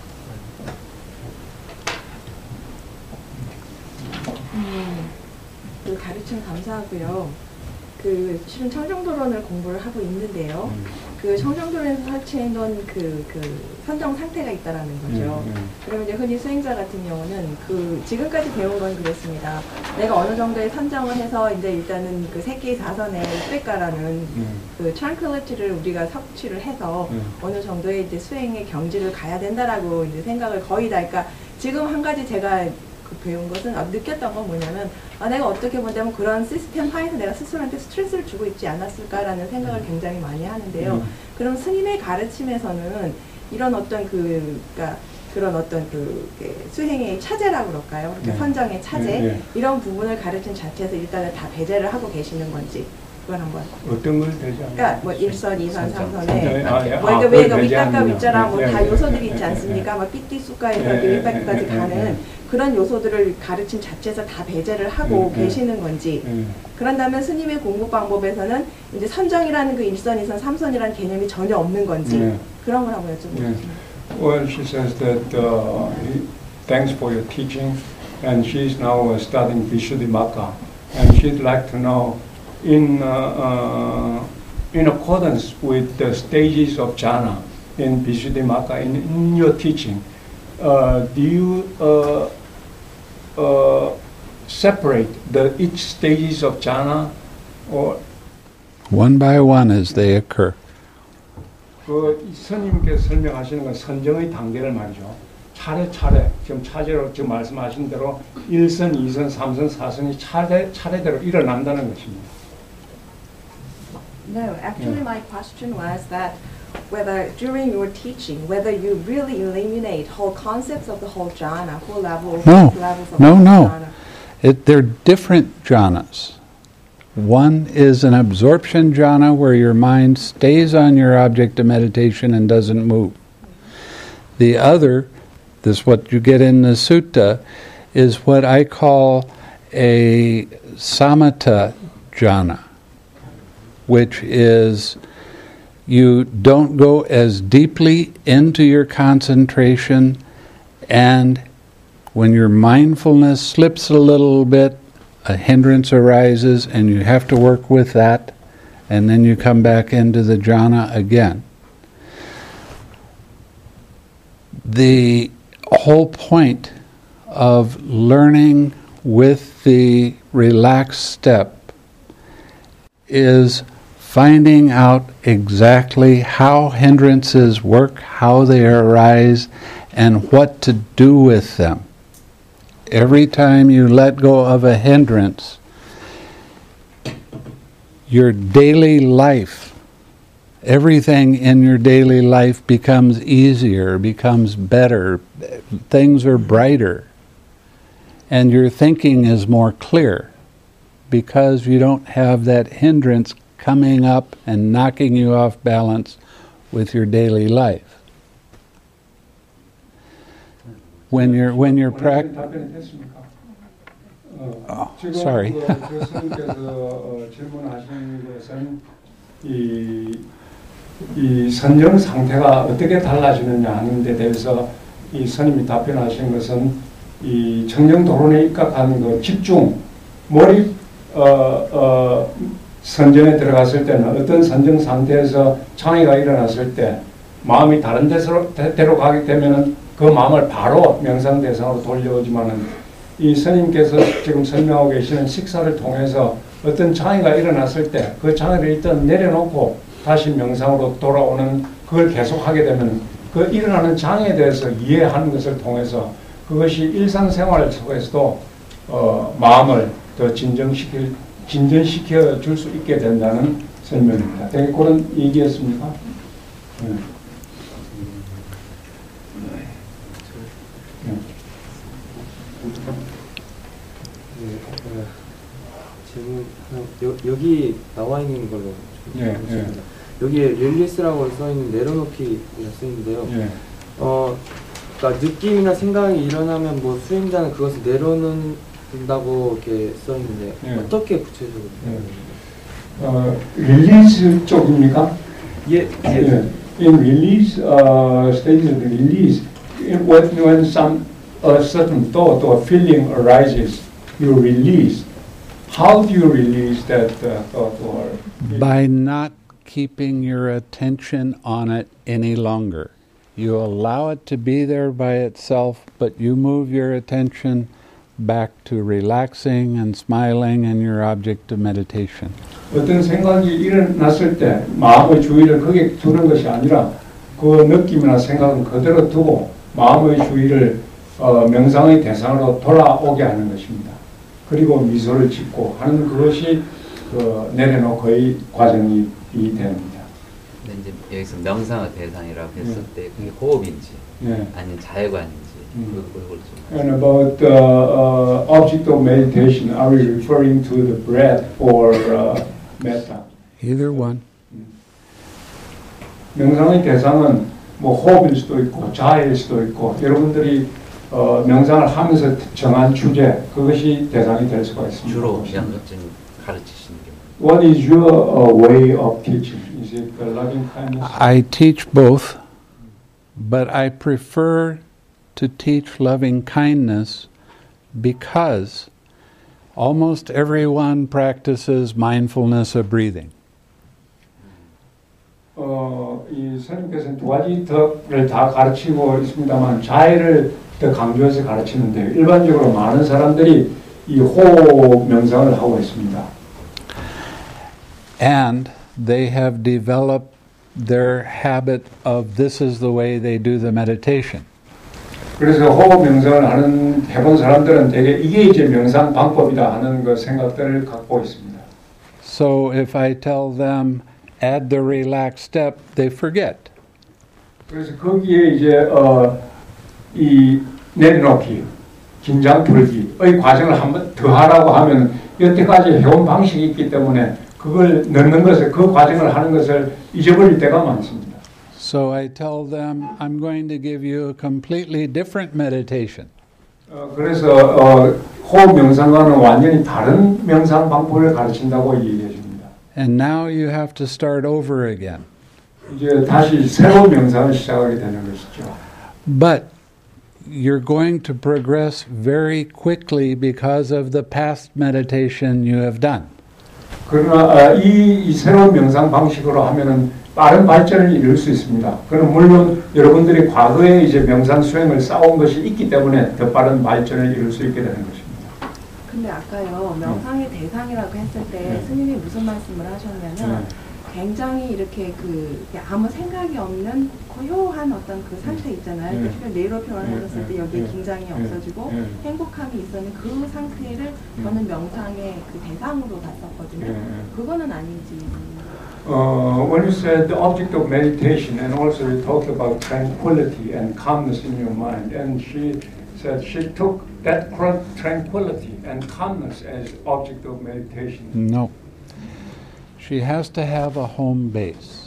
음, 그 가르침 감사하고요. 그 실은 청정도론을 공부를 하고 있는데요. 음. 그 청정도론에서 설치해 놓은 그, 그 선정 상태가 있다라는 거죠. 음, 음. 그러면 이제 흔히 수행자 같은 경우는 그 지금까지 배운 건 그랬습니다. 내가 어느 정도의 선정을 해서 이제 일단은 그 새끼 사선에 뺄까라는 음. 그 tranquility를 우리가 섭취를 해서 음. 어느 정도의 이제 수행의 경지를 가야 된다라고 이제 생각을 거의 다. 그러니까 지금 한 가지 제가 그 배운 것은 아, 느꼈던 건 뭐냐면 아, 내가 어떻게 본다면 그런 시스템 하에서 내가 스스로한테 스트레스를 주고 있지 않았을까라는 생각을 굉장히 많이 하는데요. 음. 그럼 스님의 가르침에서는 이런 어떤 그 그러니까 그런 어떤 그, 그 수행의 차제라고 그럴까요? 네. 선정의 차제 네, 네. 이런 부분을 가르친 자체에서 일단은 다 배제를 하고 계시는 건지 그걸 한번. 어떤 걸 대장? 그러니까 뭐 일선, 이선, 삼선에 아, 예. 뭐 아, 이거 그걸 왜가 윗각과 배제하는구나. 윗자랑 뭐 다 예, 예, 요소들이 예, 있지 예, 않습니까? 예. 막 삐띠수가에서 예, 예, 윗각까지 예, 예, 가는 예. 그런 요소들을 가르침 자체에서 다 배제를 하고 예, 예. 계시는 건지. 예. 그런다면 스님의 공부 방법에서는 이제 선정이라는 그 일선, 이선, 삼선이라는 개념이 전혀 없는 건지 예. 그런 걸 한번 여쭤보겠습니다. 예. Well, she says that uh, he, thanks for your teaching, and she's now uh, studying Visuddhimagga, and she'd like to know, in uh, uh, in accordance with the stages of jhana in Visuddhimagga, in, in your teaching, uh, do you uh, uh, separate the each stages of jhana, or One by one as they occur. 그 스님께서 설명하시는 건 선정의 단계를 말이죠. 차례차례 지금 차례로 지금 말씀하신 대로 일선, 이선, 삼선, 사선이 차례 차례대로 일어난다는 것입니다. No, actually Yeah. my question was that whether during your teaching, whether you really eliminate whole concepts of the whole jhana, whole level, No, levels of no, the no. jhana. It, they're different jhanas. One is an absorption jhana where your mind stays on your object of meditation and doesn't move. The other, this is what you get in the sutta, is what I call a samatha jhana, which is you don't go as deeply into your concentration, and when your mindfulness slips a little bit, a hindrance arises and you have to work with that, and then you come back into the jhana again. The whole point of learning with the relaxed step is finding out exactly how hindrances work, how they arise, and what to do with them. Every time you let go of a hindrance, your daily life, everything in your daily life becomes easier, becomes better, things are brighter, and your thinking is more clear because you don't have that hindrance coming up and knocking you off balance with your daily life. When you're when you're practicing. 어, 지금 sorry. 그 교수님께서 어, 질문하신 것은 이, 이 선정 상태가 어떻게 달라지느냐 하는 데 대해서 이 스님이 답변하신 것은 이 청정 도론에 입각한 그 집중 몰입 어, 어, 선정에 들어갔을 때는 어떤 선정 상태에서 창의가 일어났을 때 마음이 다른 데서, 데로 가게 되면은 그 마음을 바로 명상 대상으로 돌려오지만은 이 스님께서 지금 설명하고 계시는 식사를 통해서 어떤 장애가 일어났을 때 그 장애를 일단 내려놓고 다시 명상으로 돌아오는 그걸 계속하게 되면 그 일어나는 장애에 대해서 이해하는 것을 통해서 그것이 일상생활 속에서도 어, 마음을 더 진정시킬, 진전시켜 줄 수 있게 된다는 설명입니다. 되게 그런 얘기였습니까? 네. 질문 여, 여기 나와 있는 걸로 예, 예. 여기에 릴리스라고 써 있는 내려놓기가 써 있는데요. 예. 어, 그러니까 느낌이나 생각이 일어나면 뭐 수행자는 그것을 내려놓는다고 이렇게 써 있는데 예. 어떻게 구체적으로? 예. 어, 릴리즈 쪽입니까? 예. 예. In release uh, stages of release, in when, when some a certain thought or feeling arises, you release. How do you release that uh, thought or feeling? By not keeping your attention on it any longer. You allow it to be there by itself, but you move your attention back to relaxing and smiling and your object of meditation. 어떤 생각이 일어났을 때 마음의 주의를 거기에 두는 것이 아니라 그 느낌이나 생각은 그대로 두고 마음의 주의를 어, 명상의 대상으로 돌아오게 하는 것입니다. 그리고 미소를 짓고 하는 그것이 그 내려놓고의 과정이 됩니다. 근데 이제 여기서 명상의 대상이라고 했을 때 그게 호흡인지 네. 아니면 자해관인지 음. 그걸 좀. And about the uh, object of meditation, are we referring to the breath or uh, metta? Either one. 명상의 대상은 뭐 호흡일 수도 있고 자해일 수도 있고 여러분들이 어, 명상을 하면서 정한 주제 그것이 대상이 될 수가 있습니다. 주로 명상 가르치시는 게 What is your uh, way of teaching? Is it the loving kindness? I teach both, but I prefer to teach loving kindness because almost everyone practices mindfulness of breathing. 어, 이 스님께서는 두 가지 덕을 다 가르치고 있습니다만 자해를 더 강조해서 가르치는데 일반적으로 많은 사람들이 이 호흡 명상을 하고 있습니다. And they have developed their habit of this is the way they do the meditation. 그래서 호흡 명상을 하는 해본 사람들은 되게 이게 이제 명상 방법이다 하는 그 생각들을 갖고 있습니다. So if I tell them add the relaxed step, they forget. 그래서 거기에 이제 어, 이 내려놓기, 긴장 풀기의 과정을 한번 더 하라고 하면 여태까지 해온 방식이 있기 때문에 그걸 넣는 것을 그 과정을 하는 것을 잊어버릴 때가 많습니다. So I tell them, I'm going to give you a completely different meditation. 어, 그래서 어, 호흡 명상과는 완전히 다른 명상 방법을 가르친다고 얘기해 줍니다. And now you have to start over again. 이제 다시 새로운 명상을 시작하게 되는 것이죠. But you're going to progress very quickly because of the past meditation you have done. 그러나 이, 이 새로운 명상 방식으로 하면은 빠른 발전을 이룰 수 있습니다. 그럼 물론 여러분들이 과거에 이제 명상 수행을 쌓아온 것이 있기 때문에 더 빠른 발전을 이룰 수 있게 되는 것입니다. 근데 아까요 명상의 네. 대상이라고 했을 때 네. 스님이 무슨 말씀을 하셨냐면 네. 굉장히 이렇게 그 아무 생각이 없는 고요한 어떤 그 상태 있잖아요. 네. 그 뇌로 표현했을 때 여기에 네. 긴장이 네. 없어지고 네. 행복함이 있었는 그 상태를 저는 명상의 그 대상으로 봤었거든요. 네. 그거는 아닌지. Uh, when you said the object of meditation, and also you talked about tranquility and calmness in your mind, and she said she took that tranquility and calmness as object of meditation. No. She has to have a home base.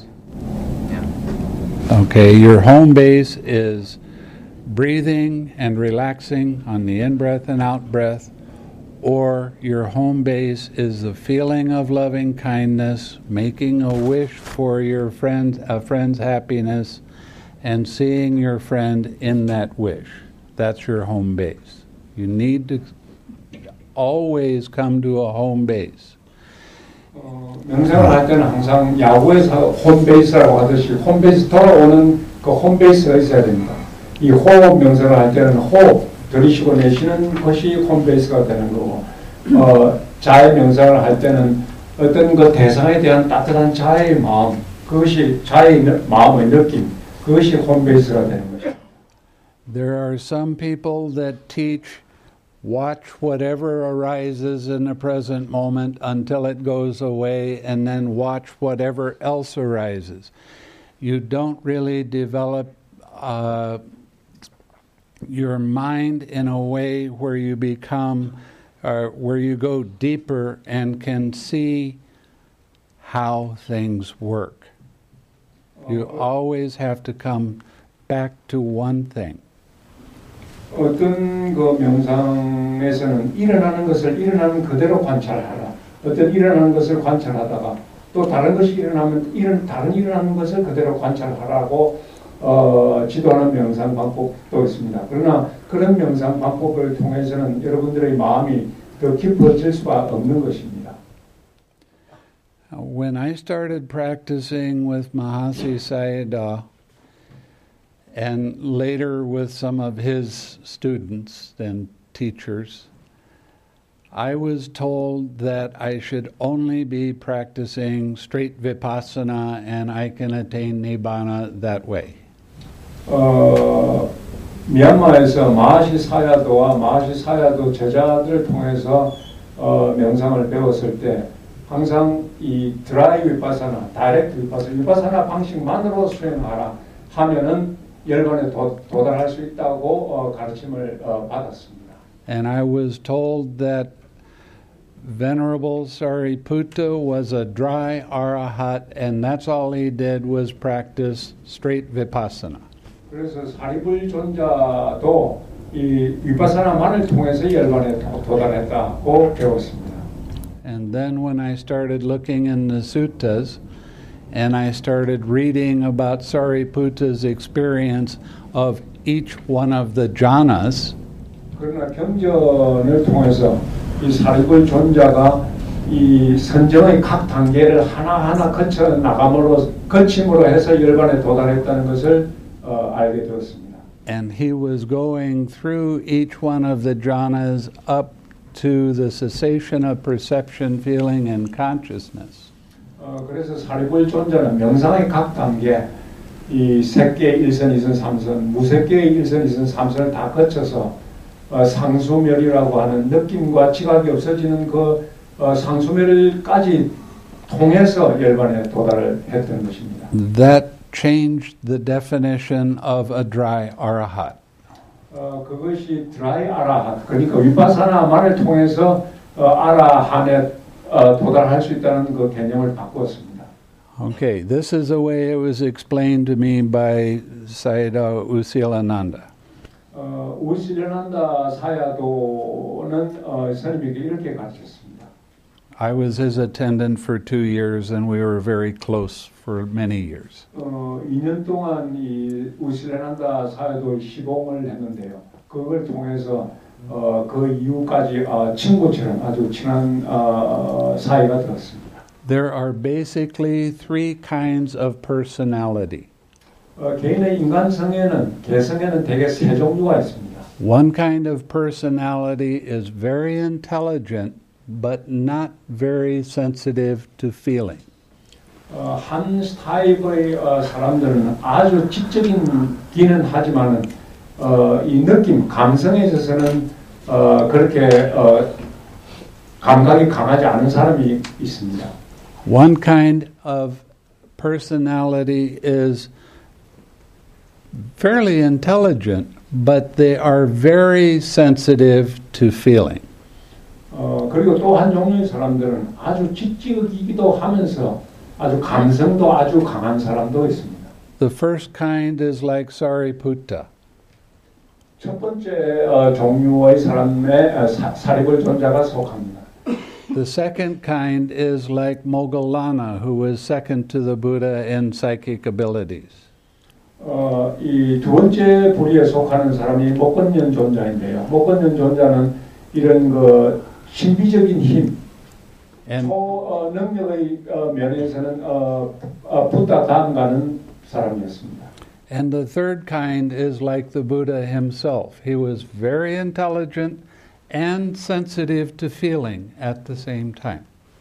Okay, your home base is breathing and relaxing on the in-breath and out-breath, or your home base is the feeling of loving kindness, making a wish for your friend, a friend's happiness, and seeing your friend in that wish. That's your home base. You need to always come to a home base. 어, 명상을 할 때는 항상 야구에서 홈베이스라고 하듯이 홈베이스 돌아오는 그 홈베이스가 있어야 됩니다. 이 호흡 명상을 할 때는 호흡 들이쉬고 내쉬는 것이 홈베이스가 되는 거고, 어, 자해 명상을 할 때는 어떤 그 대상에 대한 따뜻한 자해의 마음, 그것이 자해의 마음의 느낌, 그것이 홈베이스가 되는 거죠. There are some people that teach watch whatever arises in the present moment until it goes away, and then watch whatever else arises. You don't really develop uh, your mind in a way where you become, uh, where you go deeper and can see how things work. You always have to come back to one thing. 어떤 그 명상에서는 일어나는 것을 일어나는 그대로 관찰하라. 어떤 일어나는 것을 관찰하다가 또 다른 것이 일어나면 이런 다른 일어나는 것을 그대로 관찰하라고 어, 지도하는 명상 방법도 있습니다. 그러나 그런 명상 방법을 통해서는 여러분들의 마음이 더 깊어질 수가 없는 것입니다. When I started practicing with Mahasi Sayadaw, and later with some of his students and teachers, I was told that I should only be practicing straight vipassana and I can attain nibbana that way. 어, 미얀마에서 마하시 사야도와 마하시 사야도 제자들을 통해서 어, 명상을 배웠을 때 항상 이 드라이 위파사나, 다이렉트 위파사나, 위파사나 방식만으로 수행하라 하면은 열반에 도, 도달할 수 있다고 어, 가르침을 어, 받았습니다. And I was told that Venerable Sariputta was a dry arahat, and that's all he did was practice straight vipassana. 그래서 사리불 존자도 이 위파사나만을 통해서 열반에 도, 도달했다고 배웠습니다. And then when I started looking in the suttas, and I started reading about Sariputta's experience of each one of the jhanas. 그러나 경전을 통해서 이 사리불 존자가 이 선정의 각 단계를 하나하나 거쳐 나감으로 거침으로 해서 열반에 도달했다는 것을 어, 알게 되었습니다. And he was going through each one of the jhanas up to the cessation of perception, feeling, and consciousness. 어, 그래서 사리불 존자는 명상의 각 단계, 이 색계 일선, 이선, 삼선, 무색계의 일선, 이선, 삼선을 다 거쳐서 어, 상수멸이라고 하는 느낌과 지각이 없어지는 그 어, 상수멸까지 통해서 열반에 도달을 했던 것입니다. That changed the definition of a dry arahat. 어, 그것이 드라이 아라핫, 그러니까 위파사나만을 통해서 어, 아라한에 어, 도달할 수 있다는 그 개념을 바꾸었습니다. Okay, this is the way it was explained to me by Sayadaw Usilananda. 어, 우실란다 사야도는 어, 스님에게 이렇게 가르쳤습니다. I was his attendant for two years and we were very close for many years. 어, 이 년 동안 이 우실란다 사야도 시공을 했는데요. 그걸 통해서 어, 그 이후까지 어, 친구처럼 아주 친한 어, 사이가 되었습니다. There are basically three kinds of personality. 어, 개인의 인간성에는 개성에는 대개 세 종류가 있습니다. One kind of personality is very intelligent but not very sensitive to feeling. 어, 한 타입의 어, 사람들은 아주 지적인기는 하지만은 어, 이 느낌, 감성에 있어서는 어, 그렇게 어, 감각이 강하지 않은 사람이 있습니다. One kind of personality is fairly intelligent, but they are very sensitive to feeling. 어, 그리고 또 한 종류의 사람들은 아주 지적이기도 하면서 아주 감성도 아주 강한 사람도 있습니다. The first kind is like Sariputta. 첫 번째 어, 종류의 사람의 어, 사, 사리불존자가 속합니다. The second kind is like Moggallana, who was second to the Buddha in psychic abilities. 어, 이 두 번째 부류에 속하는 사람이 목건년 존자인데요. 목건년 존자는 이런 그 신비적인 힘, And, 초 어, 능력의 어, 면에서는 어, 어, 부다 다음 가는 사람이었습니다. and the third kind is like the Buddha himself. He was very intelligent and sensitive to feeling at the same time.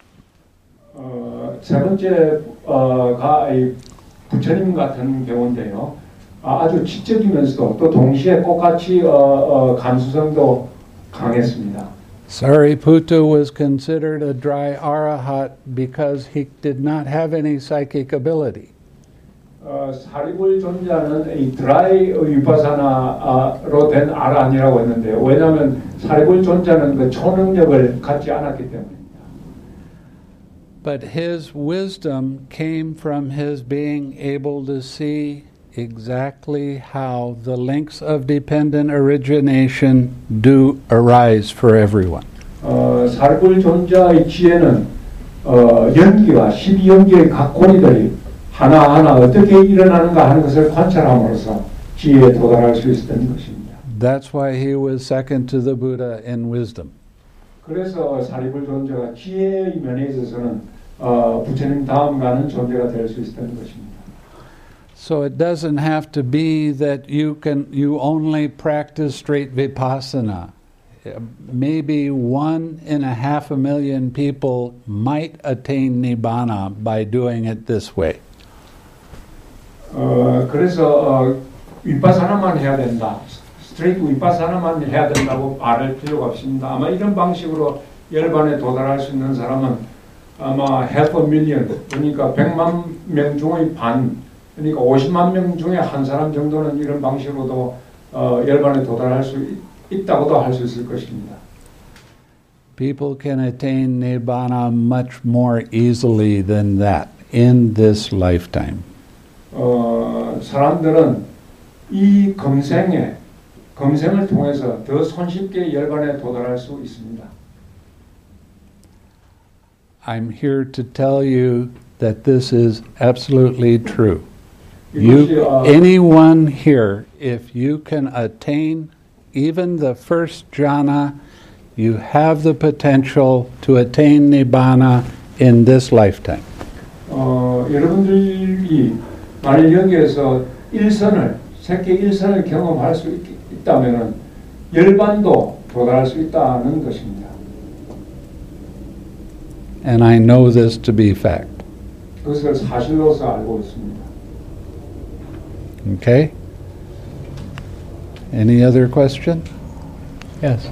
어, 세 번째가 이 부처님 같은 경우인데요. 아, 아주 지적이면서도 또 동시에 똑같이 어, 어, 감수성도 강했습니다. Sariputta was considered a dry arahat because he did not have any psychic ability. 어, 사리불 존자는 이 드라이 위파사나로 된 아란이라고 했는데요. 왜냐하면 사리불 존자는 그 초능력을 갖지 않았기 때문입니다. But his wisdom came from his being able to see exactly how the links of dependent origination do arise for everyone. 어, 사리불 존자의 지혜는 어, 연기와 십이연기의 각 고리들이 하나하나 어떻게 일어나는가 하는 것을 관찰함으로써 지혜에 도달할 수 있었던 것입니다. That's why he was second to the Buddha in wisdom. 그래서 사리불 존자가 지혜의 면에 있어서는 어, 부처님 다음 가는 존재가 될 수 있었던 것입니다. So it doesn't have to be that you can you only practice straight vipassana. Maybe one in a half a million people might attain nibbana by doing it this way. 어, 그래서 어, 위파사나만 해야 된다. 스트레이트 위파사나만 해야 된다고 말할 필요가 없습니다. 아마 이런 방식으로 열반에 도달할 수 있는 사람은 아마 half a million, 그러니까 백만 명 중의 반, 그러니까 오십만 명 중에 한 사람 정도는 이런 방식으로도 어, 열반에 도달할 수 있, 있다고도 할 수 있을 것입니다. People can attain nibbana much more easily than that in this lifetime. 어, 사람들은 이 금생에 금생을 통해서 더 손쉽게 열반에 도달할 수 있습니다. I'm here to tell you that this is absolutely true. You, anyone here, if you can attain even the first jhana, you have the potential to attain nibbana in this lifetime. 어, 여러분들이 만일 여기에서 일선을, 세계 일선을 경험할 수 있, 있다면 열반도 도달할 수 있다는 것입니다. And I know this to be fact. 그것을 사실로서 알고 있습니다. Okay? Any other question? Yes.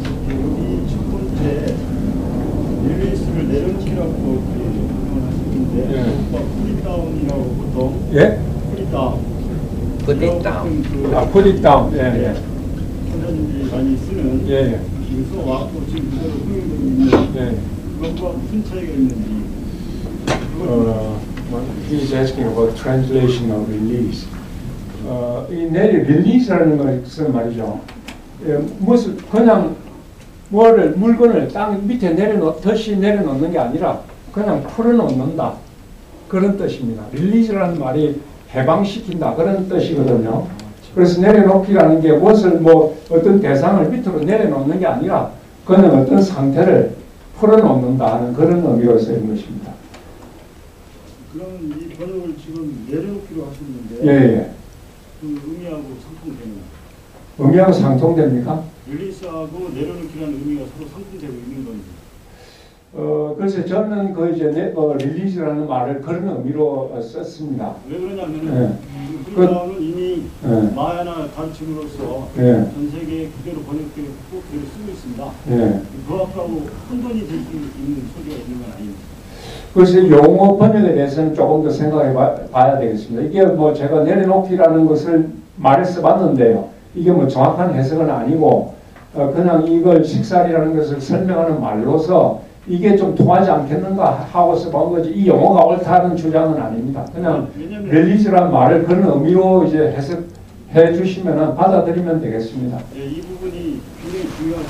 첫 번째 엘에이스를 내려놓기라고 표현하시는데 예. 푸릿다운이라고 보통 예? 푸릿다운. Put it down. 그 아, put it down. 예, 예. 선생님들이 많이 쓰는 예, 예. 지금 써왔고 지금 그대로 흥행되고 있는 예. 그것과 무슨 차이가 있는지 Uh, well, he's asking about translation of release. 어, 이 내리 릴리즈라는 것은 말이죠. 예, 무슨 그냥 뭐를 물건을 땅 밑에 내려놓 덧시 내려놓는 게 아니라 그냥 풀어놓는다 그런 뜻입니다. 릴리즈라는 말이 해방시킨다 그런 뜻이거든요. 그래서 내려놓기라는 게 무엇을 뭐 어떤 대상을 밑으로 내려놓는 게 아니라 그는 어떤 상태를 풀어놓는다 하는 그런 의미로 쓰인 것입니다. 그럼 이 번역을 지금 내려놓기로 하셨는데 예, 예. 그 의미하고 상통되는 의미하고 상통됩니까? 릴리스하고 내려놓기라는 의미가 서로 상통되고 있는 건지. 어, 그래서 저는 그 이제 네, 어, 릴리즈라는 말을 그런 의미로 어, 썼습니다. 왜 그러냐면은 예. 프리다운은 이미 예. 마야나 가르침으로서 예. 전 세계에 그대로 번역되고 그대로 쓰고 있습니다. 예. 그 앞하고 혼돈이 될 수 있는 소리가 있는 건 아닙니다. 그래서 용어 번역에 대해서는 조금 더 생각해 봐, 봐야 되겠습니다. 이게 뭐 제가 내려놓기라는 것을 말해서 봤는데요. 이게 뭐 정확한 해석은 아니고 어, 그냥 이걸 식살이라는 것을 설명하는 말로서 이게 좀 통하지 않겠는가 하고서 본 거지 이 용어가 옳다는 주장은 아닙니다. 그냥 릴리즈란 말을 그런 의미로 이제 해석해 주시면 받아들이면 되겠습니다. 예, 이 부분이 굉장히 중요한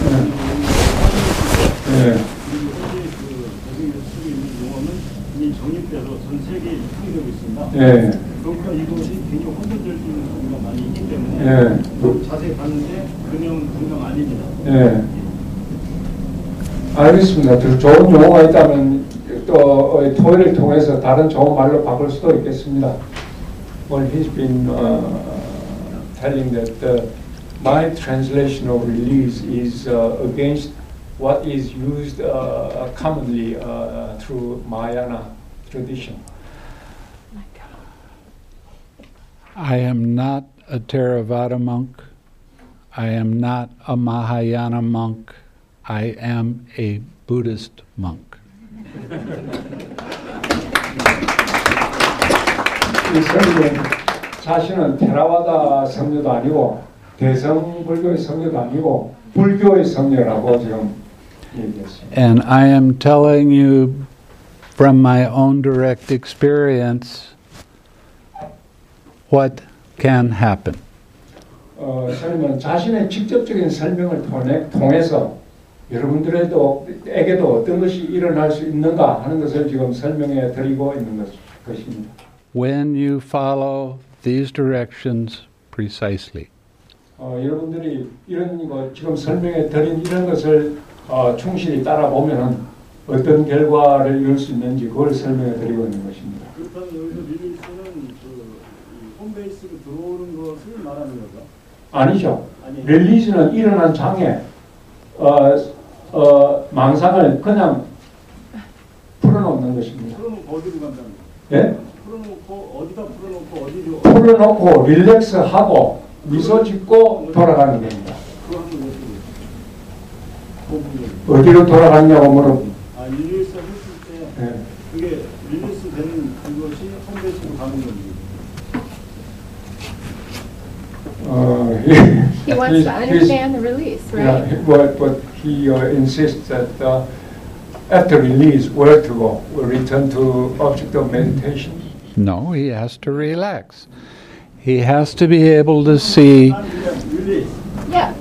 네. 그리고 현재 그 대중에서 쓰고 있는 용어는 이미 정립돼서 전 세계에 유통되고 있습니다. 네. 그러니까 이것이 굉장히 혼돈될 수 있는 소리가 많이 있기 때문에 네. 좀 자세히 봤는데 그냥 동명 아닙니다. 네. 알겠습니다. 더 좋은 용어가 있다면 또 토요일을 통해서 다른 좋은 말로 바꿀 수도 있겠습니다. Well, he's been uh, telling that uh, my translation of release is uh, against what is used uh, commonly uh, through Mahayana tradition. I am not a Theravada monk. I am not a Mahayana monk. I am a Buddhist monk. 이 성경은 자신은 테라와다 성녀도 아니고 대성 불교의 성녀도 아니고 불교의 성녀라고 지금 얘기했습니다. And I am telling you from my own direct experience what can happen. 어, 스님은 자신의 직접적인 설명을 통해, 통해서 여러분들에도 에게도 어떤 것이 일어날 수 있는가 하는 것을 지금 설명해 드리고 있는 것, 것입니다. When you follow these directions precisely. 어, 여러분들이 이런 거 지금 설명해 드린 이런 것을 어, 충실히 따라 보면은 어떤 결과를 이룰 수 있는지 그걸 설명해 드리고 있는 것입니다. 그렇다면 여기서 릴리스는 그 홈베이스로 들어오는 것을 말하는 거죠? 아니죠. 아니. 릴리즈는 일어난 장애, 어, 어, 망상을 그냥 풀어놓는 것입니다. 풀어놓고 어디로 간다는 거예요? 예? 풀어놓고 어디다 풀어놓고 어디로? 풀어놓고 릴렉스하고 미소 짓고 돌아가는 겁니다. 그거 한번 여쭤보세요. 그 부분. 어디로 돌아갔냐고 물어보면 아, 릴리스 했을 때 예. 그게 릴리스 되는 그것이 홈베이스로 가는 건지. Uh, He wants to understand the release, right? Yeah, but, but he uh, insists that uh, after release, where to go? We'll return to object of meditation. No, he has to relax. He has to be able to see. 릴리스. Yeah.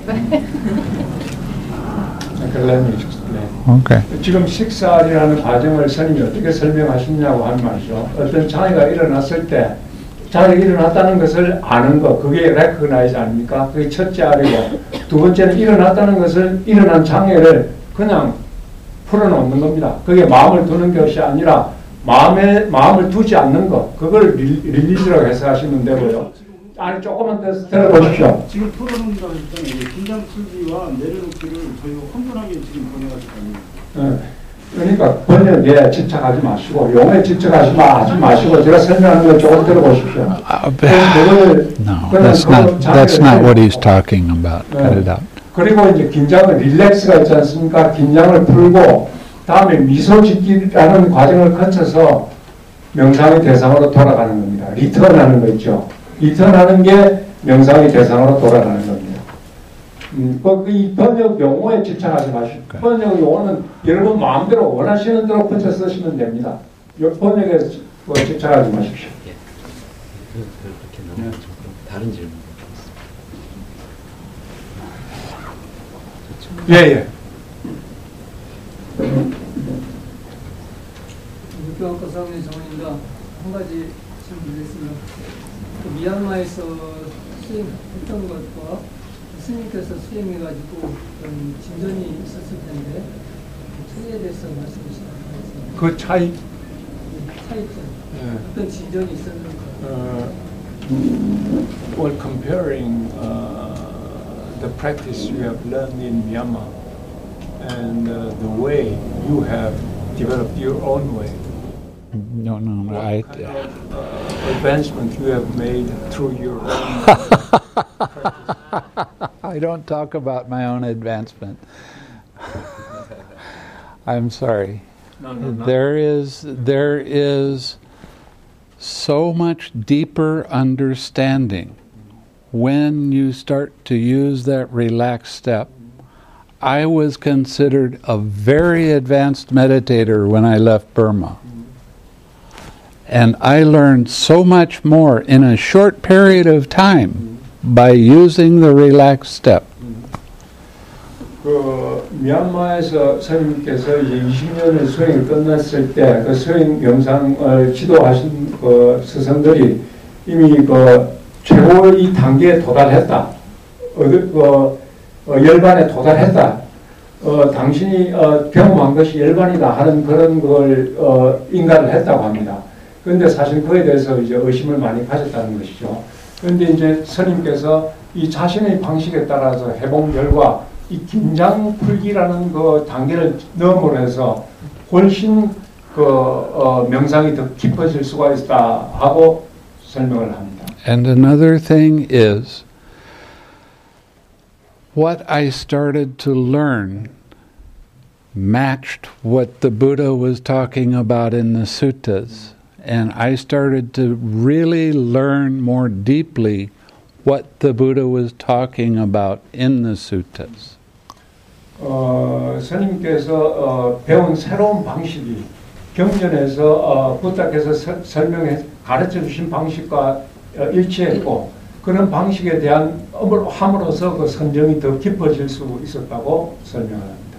Okay, let me explain. Okay. 지금 식사라는 과정을 스님이 어떻게 설명하시냐고 하는 말이죠. 어떤 장애가 일어났을 때 장애가 일어났다는 것을 아는 것, 그게 recognize 아닙니까? 그게 첫째 알이고, 두 번째는 일어났다는 것을, 일어난 장애를 그냥 풀어놓는 겁니다. 그게 마음을 두는 것이 아니라 마음에, 마음을 두지 않는 것, 그걸 릴, 릴리즈라고 해석하시면 되고요. 아니, 조금만 더 들어보십시오. 지금 풀어놓는다고 했잖아요. 긴장 풀기와 내려놓기를 저희가 혼돈하게 지금 번역하셨다니. 그러니까 번역에 집착하지 마시고 용어에 집착하지 마, 하지 마시고 제가 설명하는 걸 조금 들어보십시오. No, that's not that's not what he's talking about. Cut it out. 그리고 이제 긴장을 릴렉스가 있지 않습니까? 긴장을 풀고 다음에 미소 짓기라는 과정을 거쳐서 명상의 대상으로 돌아가는 겁니다. 리턴하는 거 있죠. 리턴하는 게 명상의 대상으로 돌아가는 겁니다. 음, 이 번역 용어에 집착하지 마시고 번역 용어는 여러분 마음대로 원하시는 대로 붙여 쓰시면 됩니다. 번역에 집착하지 마십시오. 예. 그렇게 너무 좀 다른 질문. 예, 예. 육교학과 사원의 정원입니다. 한 가지 질문드리겠습니다. 그 미얀마에서 수행했던 것과 스님께서 수행해가지고 그런 진전이 있었을 텐데 그 차이에 대해서 말씀해 주시면 그 차이? 차이점. 예. 어떤 진전이 있었는가? Uh, well, comparing uh, the practice you have learned in Myanmar and uh, the way you have developed your own way. No, no, no. What I, kind of uh, advancement you have made through your own practice? I don't talk about my own advancement. I'm sorry. No, no, no. There is there is so much deeper understanding when you start to use that relaxed step. I was considered a very advanced meditator when I left Burma. And I learned so much more in a short period of time by using the relaxed step. 그 미얀마에서 스님께서 이제 이십 년의 수행이 끝났을 때 그 수행 명상을 지도하신 그 스승들이 이미 그 최고의 단계에 도달했다. 어, 그, 어, 열반에 도달했다. 어, 당신이 어, 경험한 것이 열반이다 하는 그런 걸 어, 인가를 했다고 합니다. 그런데 사실 그에 대해서 이제 의심을 많이 가졌다는 것이죠. 그런데 이제 스님께서 이 자신의 방식에 따라서 회복 결과 이 긴장 풀기라는 그 단계를 넘어로 해서 훨씬 그 어, 명상이 더 깊어질 수가 있다 하고 설명을 합니다. And another thing is what I started to learn matched what the Buddha was talking about in the suttas. And I started to really learn more deeply what the Buddha was talking about in the suttas. 어, 스님께서 어, 배운 새로운 방식이 경전에서 어, 부처께서 서, 설명해 가르쳐 주신 방식과 어, 일치했고 그런 방식에 대한 업을 함으로써 그 선정이 더 깊어질 수 있었다고 설명합니다.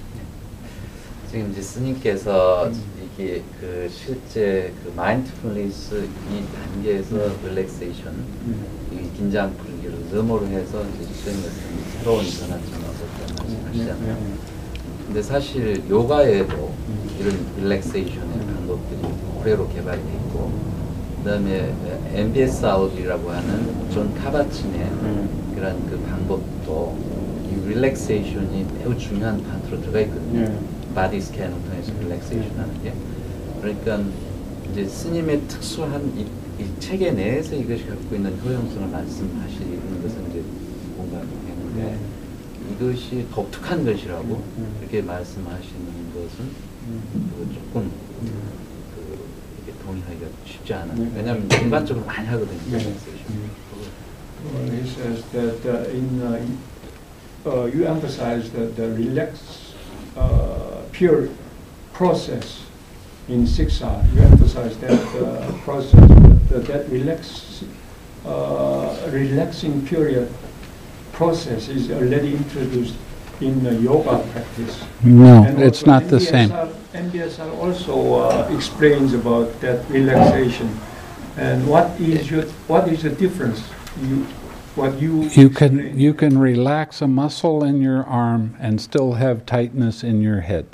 지금 이제 스님께서 음. 이게 그 실제 그 마인드풀니스 이 단계에서 릴렉세이션, 음. 이 긴장 풀기를 너머로 해서 이제 스님께서 새로운 전환점을 얻었다는 말씀하시잖아요. 음. 근데 사실 요가에도 음. 이런 릴렉세이션의 방법들이 고래로 개발되어 있고, 그다음에 엠비에스알이라고 하는 존 카바친의 음. 그런 그 방법도 이 릴렉세이션이 매우 중요한 파트로 들어가 있거든요. 음. 바디 스캔을 통해서 릴렉세이션 하는 게. 그러니까 이제 스님의 특수한 이, 이 체계 내에서 이것이 갖고 있는 효용성을 말씀하시는 것은 이제 공감이 되는데 이것이 독특한 것이라고 그렇게 말씀하시는 것은 조금 그, 이렇게 동의하기가 쉽지 않아요. 왜냐하면 일반적으로 많이 하거든요. 릴렉세이션. Well, he says that uh, in uh, uh, you emphasize that the relax Uh, pure process in Siksa. You emphasize that uh, process, that, that relax, uh, relaxing period process is already introduced in the yoga practice. No, and it's not the same. M B S R also uh, explains about that relaxation. And what is your, what is the difference? You, What you you can you can relax a muscle in your arm and still have tightness in your head.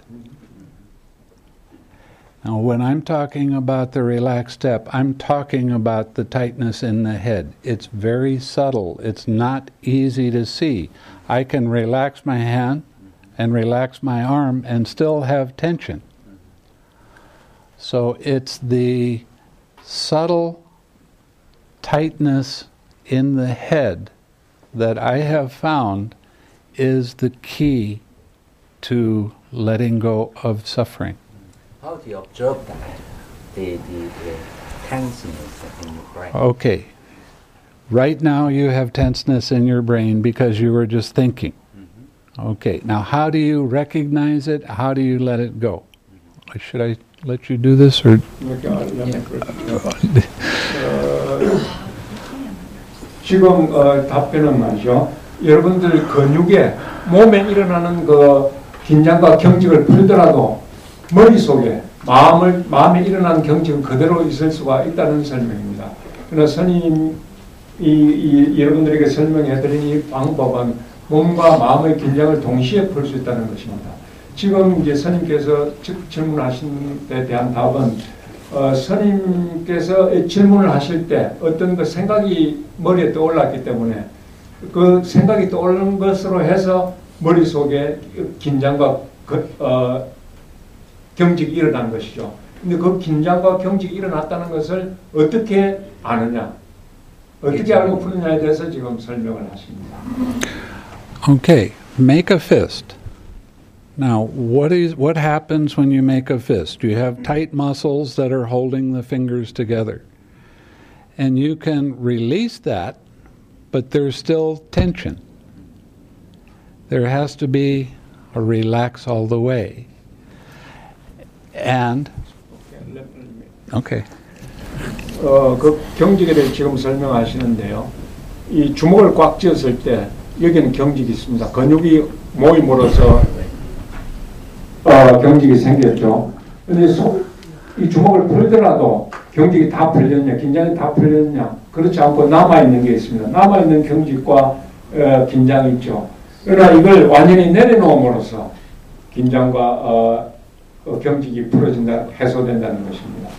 Now, when I'm talking about the relaxed step, I'm talking about the tightness in the head. It's very subtle. It's not easy to see. I can relax my hand and relax my arm and still have tension. So it's the subtle tightness in the head that I have found is the key to letting go of suffering. How do you observe that? The, the, the tenseness in your brain. Okay. Right now you have tenseness in your brain because you were just thinking. Mm-hmm. Okay. Now how do you recognize it? How do you let it go? Mm-hmm. Should I let you do this or? 지금 어, 답변은 말이죠. 여러분들 근육에 몸에 일어나는 그 긴장과 경직을 풀더라도 머릿속에 마음을 마음에 일어나는 경직은 그대로 있을 수가 있다는 설명입니다. 그러나 스님 이, 이 여러분들에게 설명해드린 이 방법은 몸과 마음의 긴장을 동시에 풀 수 있다는 것입니다. 지금 이제 스님께서 질문하신 데 대한 답은 어, 스님께서 질문을 하실 때 어떤 그 생각이 머리에 떠올랐기 때문에 그 생각이 떠오르는 것으로 해서 머릿속에 긴장과 그, 어, 경직이 일어난 것이죠. 근데 그 긴장과 경직이 일어났다는 것을 어떻게 아느냐, 어떻게 알고 푸느냐에 대해서 지금 설명을 하십니다. Okay, make a fist. Now, what is what happens when you make a fist? You have tight muscles that are holding the fingers together. And you can release that, but there's still tension. There has to be a relax all the way. And okay. 어, 그 경직에 대해 지금 설명하시는데요. 이 주먹을 꽉 쥐었을 때 여기는 경직이 있습니다. 근육이 모임으로써 어, 경직이 생겼죠. 근데 소, 이 주먹을 풀더라도 경직이 다 풀렸냐, 긴장이 다 풀렸냐, 그렇지 않고 남아있는 게 있습니다. 남아있는 경직과 어, 긴장이 있죠. 그러나 이걸 완전히 내려놓음으로써 긴장과 어, 어, 경직이 풀어진다, 해소된다는 것입니다.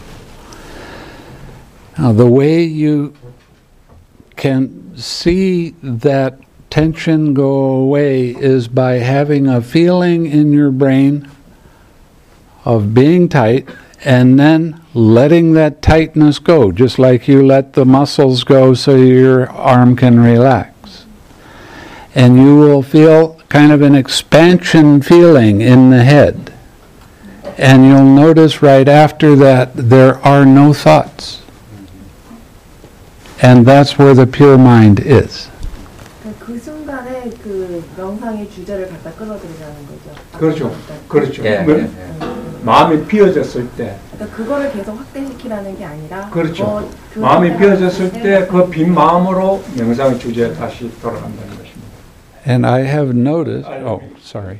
Now, the way you can see that tension go away is by having a feeling in your brain of being tight and then letting that tightness go, just like you let the muscles go so your arm can relax. And you will feel kind of an expansion feeling in the head. And you'll notice right after that there are no thoughts. And that's where the pure mind is. 그 순간에 그 명상의 주제를 갖다 끌어들이자는 거죠. 그렇죠. 그렇죠. 예, 뭐, 예, 예. 마음이 비어졌을 때. 그러니까 그거를 계속 확대시키라는 게 아니라. 그렇죠. 뭐 그 마음이 비어졌을 때 그 빈 마음으로 명상의 주제에 다시 돌아간다는 것입니다. And I have noticed. Oh, sorry.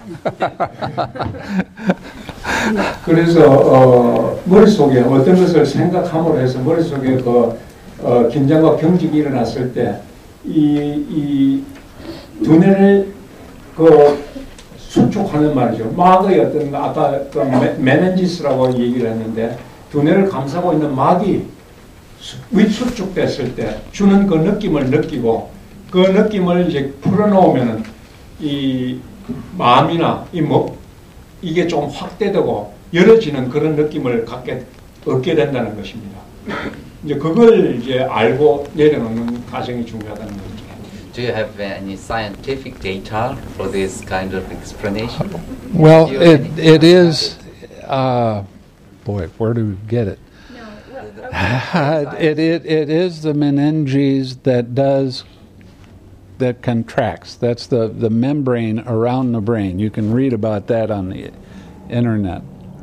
그래서 어, 머릿속에 어떤 것을 생각함으로 해서 머릿속에 그 어, 긴장과 경직이 일어났을 때 이, 이 두뇌를 그 수축하는 말이죠. 막의 어떤 아까 그 메넨지스라고 얘기를 했는데 두뇌를 감싸고 있는 막이 위수축됐을 때 주는 그 느낌을 느끼고 그 느낌을 이제 풀어놓으면은 이 마음이나 이 뭐 이게 좀 확대되고 열어지는 그런 느낌을 갖게 얻게 된다는 것입니다. 이제 그걸 이제 알고 내려놓는 과정이 중요하다는 거죠. Do you have any scientific data for this kind of explanation? Well, it it is. Uh, boy, where do we get it? it it it is the meninges that does that contracts. That's the the membrane around the brain. You can read about that on the internet.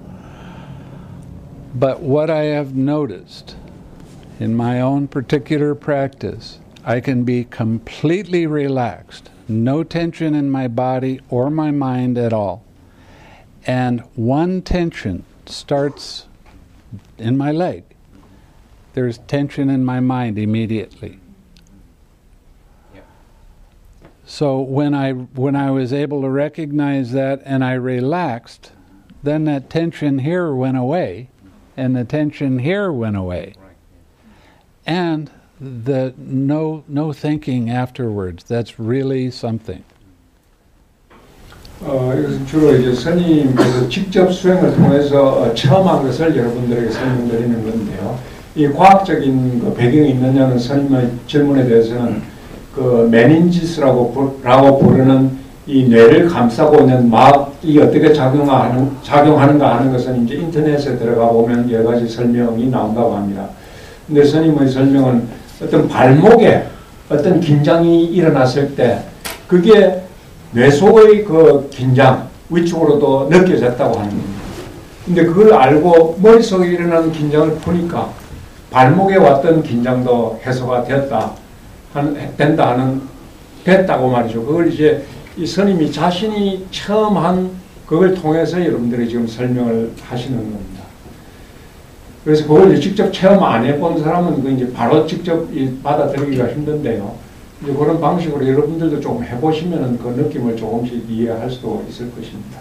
But what I have noticed in my own particular practice, I can be completely relaxed, no tension in my body or my mind at all. And one tension starts in my leg. There's tension in my mind immediately. So when I when I was able to recognize that and I relaxed, then that tension here went away, and the tension here went away. And the no no thinking afterwards. That's really something. 어, 이것은 주로 이제 스님께서 직접 수행을 통해서 체험한 것을 여러분들에게 설명드리는 건데요. 이 과학적인 그 배경이 있느냐는 스님의 질문에 대해서는 그 메닌지스라고 라고 부르는 이 뇌를 감싸고 있는 막이 어떻게 작용하는, 작용하는가 하는 것은 이제 인터넷에 들어가 보면 여러 가지 설명이 나온다고 합니다. 근데 스님의 설명은 어떤 발목에 어떤 긴장이 일어났을 때 그게 뇌 속의 그 긴장, 위쪽으로도 느껴졌다고 하는 겁니다. 근데 그걸 알고 머릿속에 일어나는 긴장을 푸니까 발목에 왔던 긴장도 해소가 되었다, 하는, 된다 하는, 됐다고 말이죠. 그걸 이제 이 스님이 자신이 처음 한 그걸 통해서 여러분들이 지금 설명을 하시는 겁니다. 그래서 그걸 이제 직접 체험 안 해본 사람은 그 이제 바로 직접 받아들이기가 힘든데요. 이제 그런 방식으로 여러분들도 조금 해보시면은 그 느낌을 조금씩 이해할 수도 있을 것입니다.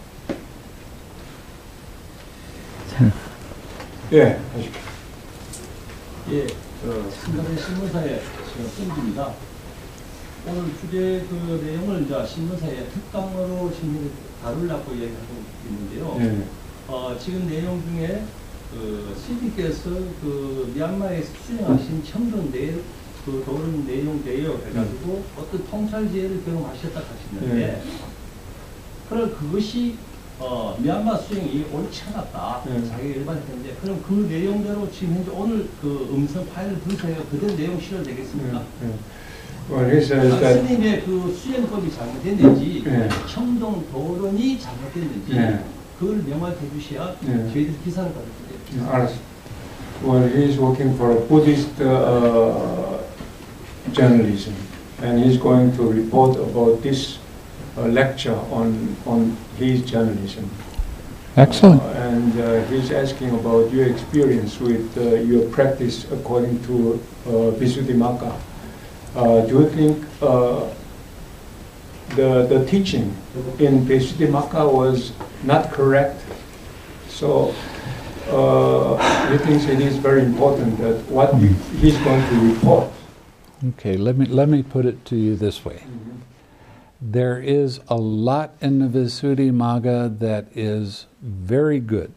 예, 하십시오. 예, 어, 신간의 신문사의 손입니다. 오늘 주제 그 내용을 이제 신문사의 특강으로 신문을 다루려고 얘기하고 있는데요. 예. 어, 지금 내용 중에 그 씨디께서 그 미얀마에서 수행하신 청동 내, 그 도른 내용 내용 해가지고 음. 어떤 통찰지혜를 경험하셨다 하시는데, 예. 그럼 그것이 어, 미얀마 수행이 옳지 않았다. 네. 자기가 일반했는데, 그럼 그 내용대로 지금 현재 오늘 그 음성 파일을 들으세요. 그대로 내용 실현 되겠습니까? 네. 네. Well, he says 아, that 스님의 그 수행법이 잘못됐는지, 네. 청동 도론이 잘못됐는지, 네. 그걸 명확히 해주셔야 네. 저희들이 기사를 받을 거예요. 네, 알았어. Well, he is working for a Buddhist uh, journalism, and he is going to report about this uh, lecture on on his journalism. Excellent. Uh, and uh, he's asking about your experience with uh, your practice according to uh, Visuddhimagga. Uh, do you think uh, the the teaching in Visuddhimagga was not correct? So uh, he thinks it is very important that what he, he's going to report. Okay, let me let me put it to you this way. Mm-hmm. There is a lot in the Visuddhimagga that is very good.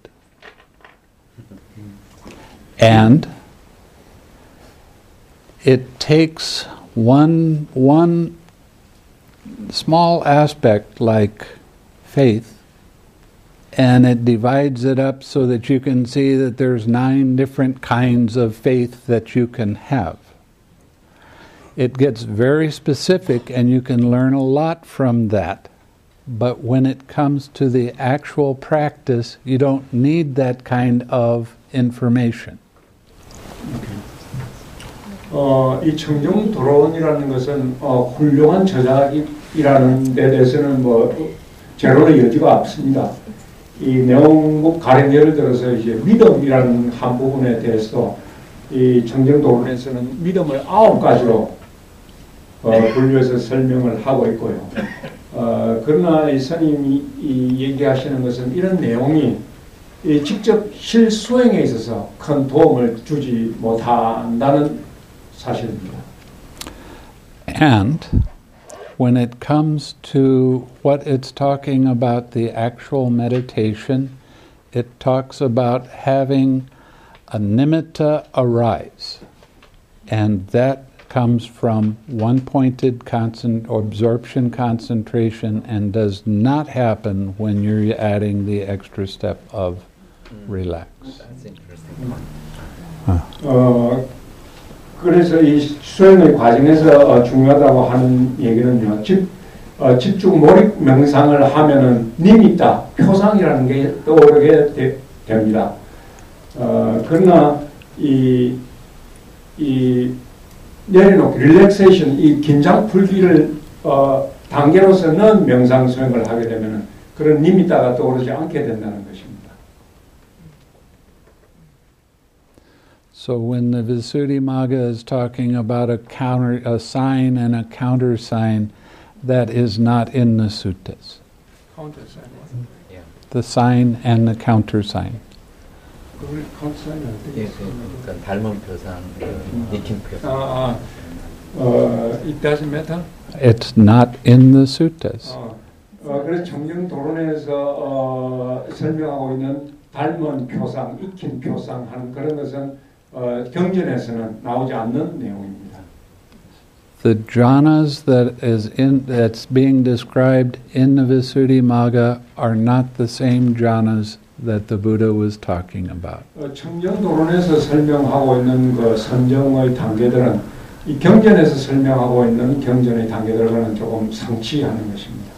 And it takes one one small aspect like faith, and it divides it up so that you can see that there's nine different kinds of faith that you can have. It gets very specific, and you can learn a lot from that. But when it comes to the actual practice, you don't need that kind of information. 어, 이 청정 도론이라는 것은 어, 훌륭한 저작이라는 데 대해서는 뭐 제로의 여지가 없습니다. 이 내용 가령 예를 들어서 이제 믿음이라는 한 부분에 대해서 이 청정 도론에서는 믿음을 아홉 가지로 어, 분류해서 설명을 하고 있고요. 어, 그러나 이 스님이 이 얘기하시는 것은 이런 내용이 이 직접 실수행에 있어서 큰 도움을 주지 못한다는 사실입니다. And when it comes to what it's talking about, the actual meditation, it talks about having a nimitta arise. And that comes from one-pointed concent- or absorption concentration and does not happen when you're adding the extra step of relax. That's interesting. 어, 그래서 이 수행의 과정에서 어, 중요하다고 하는 얘기는요. 집, 어, 집중 몰입 명상을 하면은 니미타, 표상이라는 게 떠오르게 되, 됩니다. 어, 그러나 이, 이 내려놓기, 릴렉세이션, 이 긴장 풀기를 어, 단계로서는 명상 수행을 하게 되면은 그런 니미타가 떠오르지 않게 된다는 것입니다. So when the Visuddhimagga is talking about a counter, a sign and a counter sign, that is not in the suttas. Counter sign. Yeah. The sign and the counter sign. 그걸 카운터 사인이 어떻게 예, 그러니까 닮은 표상, 익힌 표상. 아, 아, 어, it doesn't matter. It's not in the suttas. 어, 어, 그래서 청정 도론에서 어, 설명하고 있는 닮은 표상, 익힌 표상 하는 그런 것은 어, 경전에서는 나오지 않는 내용입니다. the jhanas that is in that's being described in the Visuddhimagga are not the same jhanas that the Buddha was talking about. 어, 청정도론에서 설명하고 있는 그 선정의 단계들은 이 경전에서 설명하고 있는 경전의 단계들과는 조금 상치하는 것입니다.